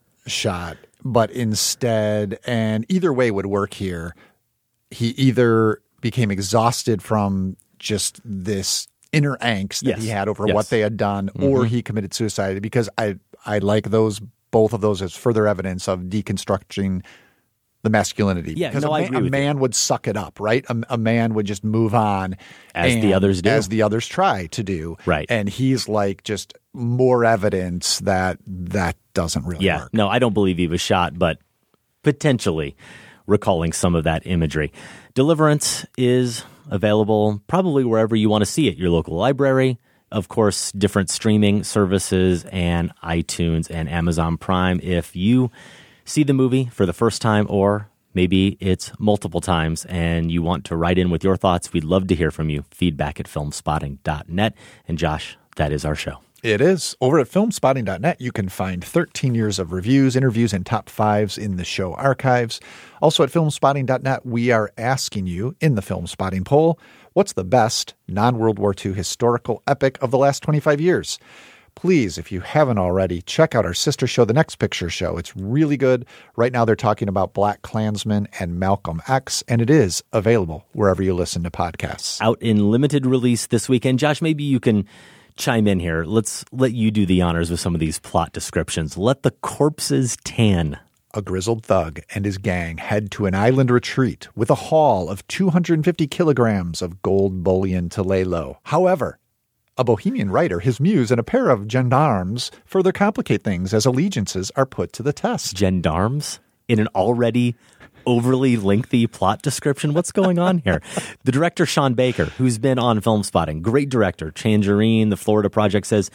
Speaker 6: shot, but instead, and either way would work here, he either became exhausted from just this inner angst that
Speaker 5: yes.
Speaker 6: he had over
Speaker 5: yes.
Speaker 6: what they had done,
Speaker 5: mm-hmm.
Speaker 6: or he committed suicide, because I, I like those, both of those as further evidence of deconstructing the masculinity.
Speaker 5: Yeah,
Speaker 6: because
Speaker 5: no,
Speaker 6: a,
Speaker 5: I
Speaker 6: man,
Speaker 5: agree
Speaker 6: a
Speaker 5: with
Speaker 6: man
Speaker 5: you.
Speaker 6: would suck it up, right? A, a man would just move on.
Speaker 5: As the others do.
Speaker 6: As the others try to do.
Speaker 5: Right.
Speaker 6: And he's like just more evidence that that doesn't really
Speaker 5: yeah.
Speaker 6: work.
Speaker 5: No, I don't believe he was shot, but potentially recalling some of that imagery. Deliverance is available probably wherever you want to see it, your local library, of course, different streaming services, and iTunes and Amazon Prime. If you see the movie for the first time, or maybe it's multiple times, and you want to write in with your thoughts, we'd love to hear from you. Feedback at filmspotting dot net. And Josh, that is our show.
Speaker 6: It is. Over at filmspotting dot net, you can find thirteen years of reviews, interviews, and top fives in the show archives. Also at filmspotting dot net, we are asking you in the Film Spotting poll, what's the best non-World War Two historical epic of the last twenty-five years? Please, if you haven't already, check out our sister show, The Next Picture Show. It's really good. Right now they're talking about Black Klansman and Malcolm X, and it is available wherever you listen to podcasts.
Speaker 5: Out in limited release this weekend. Josh, maybe you can chime in here. Let's let you do the honors with some of these plot descriptions. Let the corpses tan.
Speaker 6: A grizzled thug and his gang head to an island retreat with a haul of two hundred fifty kilograms of gold bullion to lay low. However, a bohemian writer, his muse, and a pair of gendarmes further complicate things as allegiances are put to the test.
Speaker 5: Gendarmes? In an already overly lengthy plot description? What's going on here? The director, Sean Baker, who's been on Film Spotting, great director, Tangerine, The Florida Project, says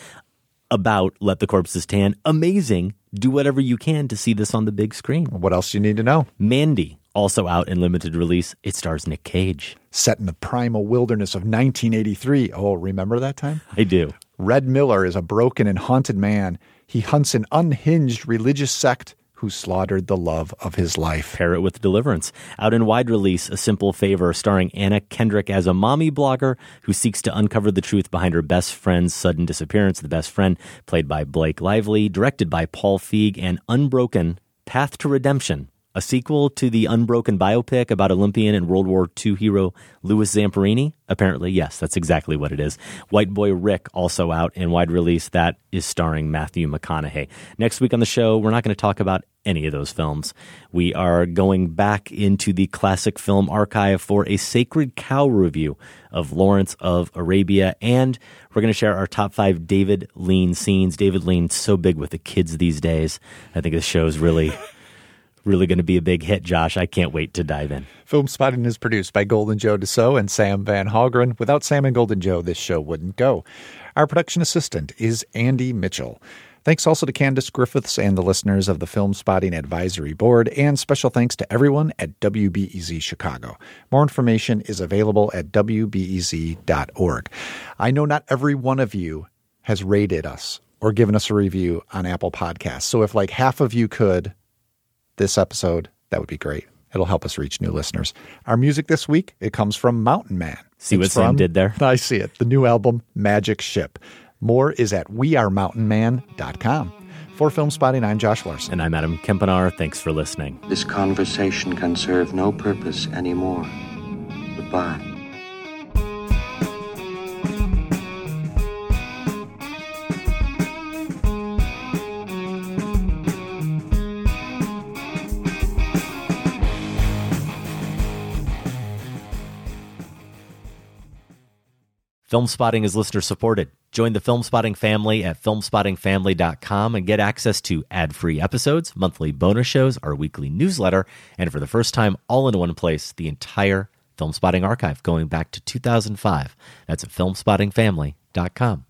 Speaker 5: about Let the Corpses Tan, amazing. Do whatever you can to see this on the big screen.
Speaker 6: What else do you need to know?
Speaker 5: Mandy, also out in limited release. It stars Nick Cage.
Speaker 6: Set in the primal wilderness of nineteen eighty-three. Oh, remember that time?
Speaker 5: I do.
Speaker 6: Red Miller is a broken and haunted man. He hunts an unhinged religious sect who slaughtered the love of his life.
Speaker 5: Pair it with Deliverance. Out in wide release, A Simple Favor, starring Anna Kendrick as a mommy blogger who seeks to uncover the truth behind her best friend's sudden disappearance. The best friend, played by Blake Lively, directed by Paul Feig, and Unbroken, Path to Redemption, a sequel to the Unbroken biopic about Olympian and World War Two hero Louis Zamperini? Apparently, yes, that's exactly what it is. White Boy Rick, also out in wide release. That is starring Matthew McConaughey. Next week on the show, we're not going to talk about any of those films. We are going back into the classic film archive for a Sacred Cow review of Lawrence of Arabia, and we're going to share our top five David Lean scenes. David Lean, so big with the kids these days. I think this show is really... really going to be a big hit, Josh. I can't wait to dive in.
Speaker 6: Film Spotting is produced by Golden Joe Dassault and Sam Van Hallgren. Without Sam and Golden Joe, this show wouldn't go. Our production assistant is Andy Mitchell. Thanks also to Candace Griffiths and the listeners of the Film Spotting Advisory Board, and special thanks to everyone at W B E Z Chicago. More information is available at W B E Z dot org. I know not every one of you has rated us or given us a review on Apple Podcasts, so if like half of you could this episode, that would be great. It'll help us reach new listeners. Our music this week, it comes from Mountain Man.
Speaker 5: See what
Speaker 6: It's
Speaker 5: Sam
Speaker 6: from-
Speaker 5: did there?
Speaker 6: I see it. The new album, Magic Ship. More is at we are mountain man dot com. For Film Spotting, I'm Josh Larson.
Speaker 5: And I'm Adam Kempenaar. Thanks for listening.
Speaker 20: This conversation can serve no purpose anymore. Goodbye.
Speaker 5: Film Spotting is listener supported. Join the Film Spotting family at film spotting family dot com and get access to ad-free episodes, monthly bonus shows, our weekly newsletter, and for the first time, all in one place, the entire Film Spotting archive going back to two thousand five. That's at film spotting family dot com.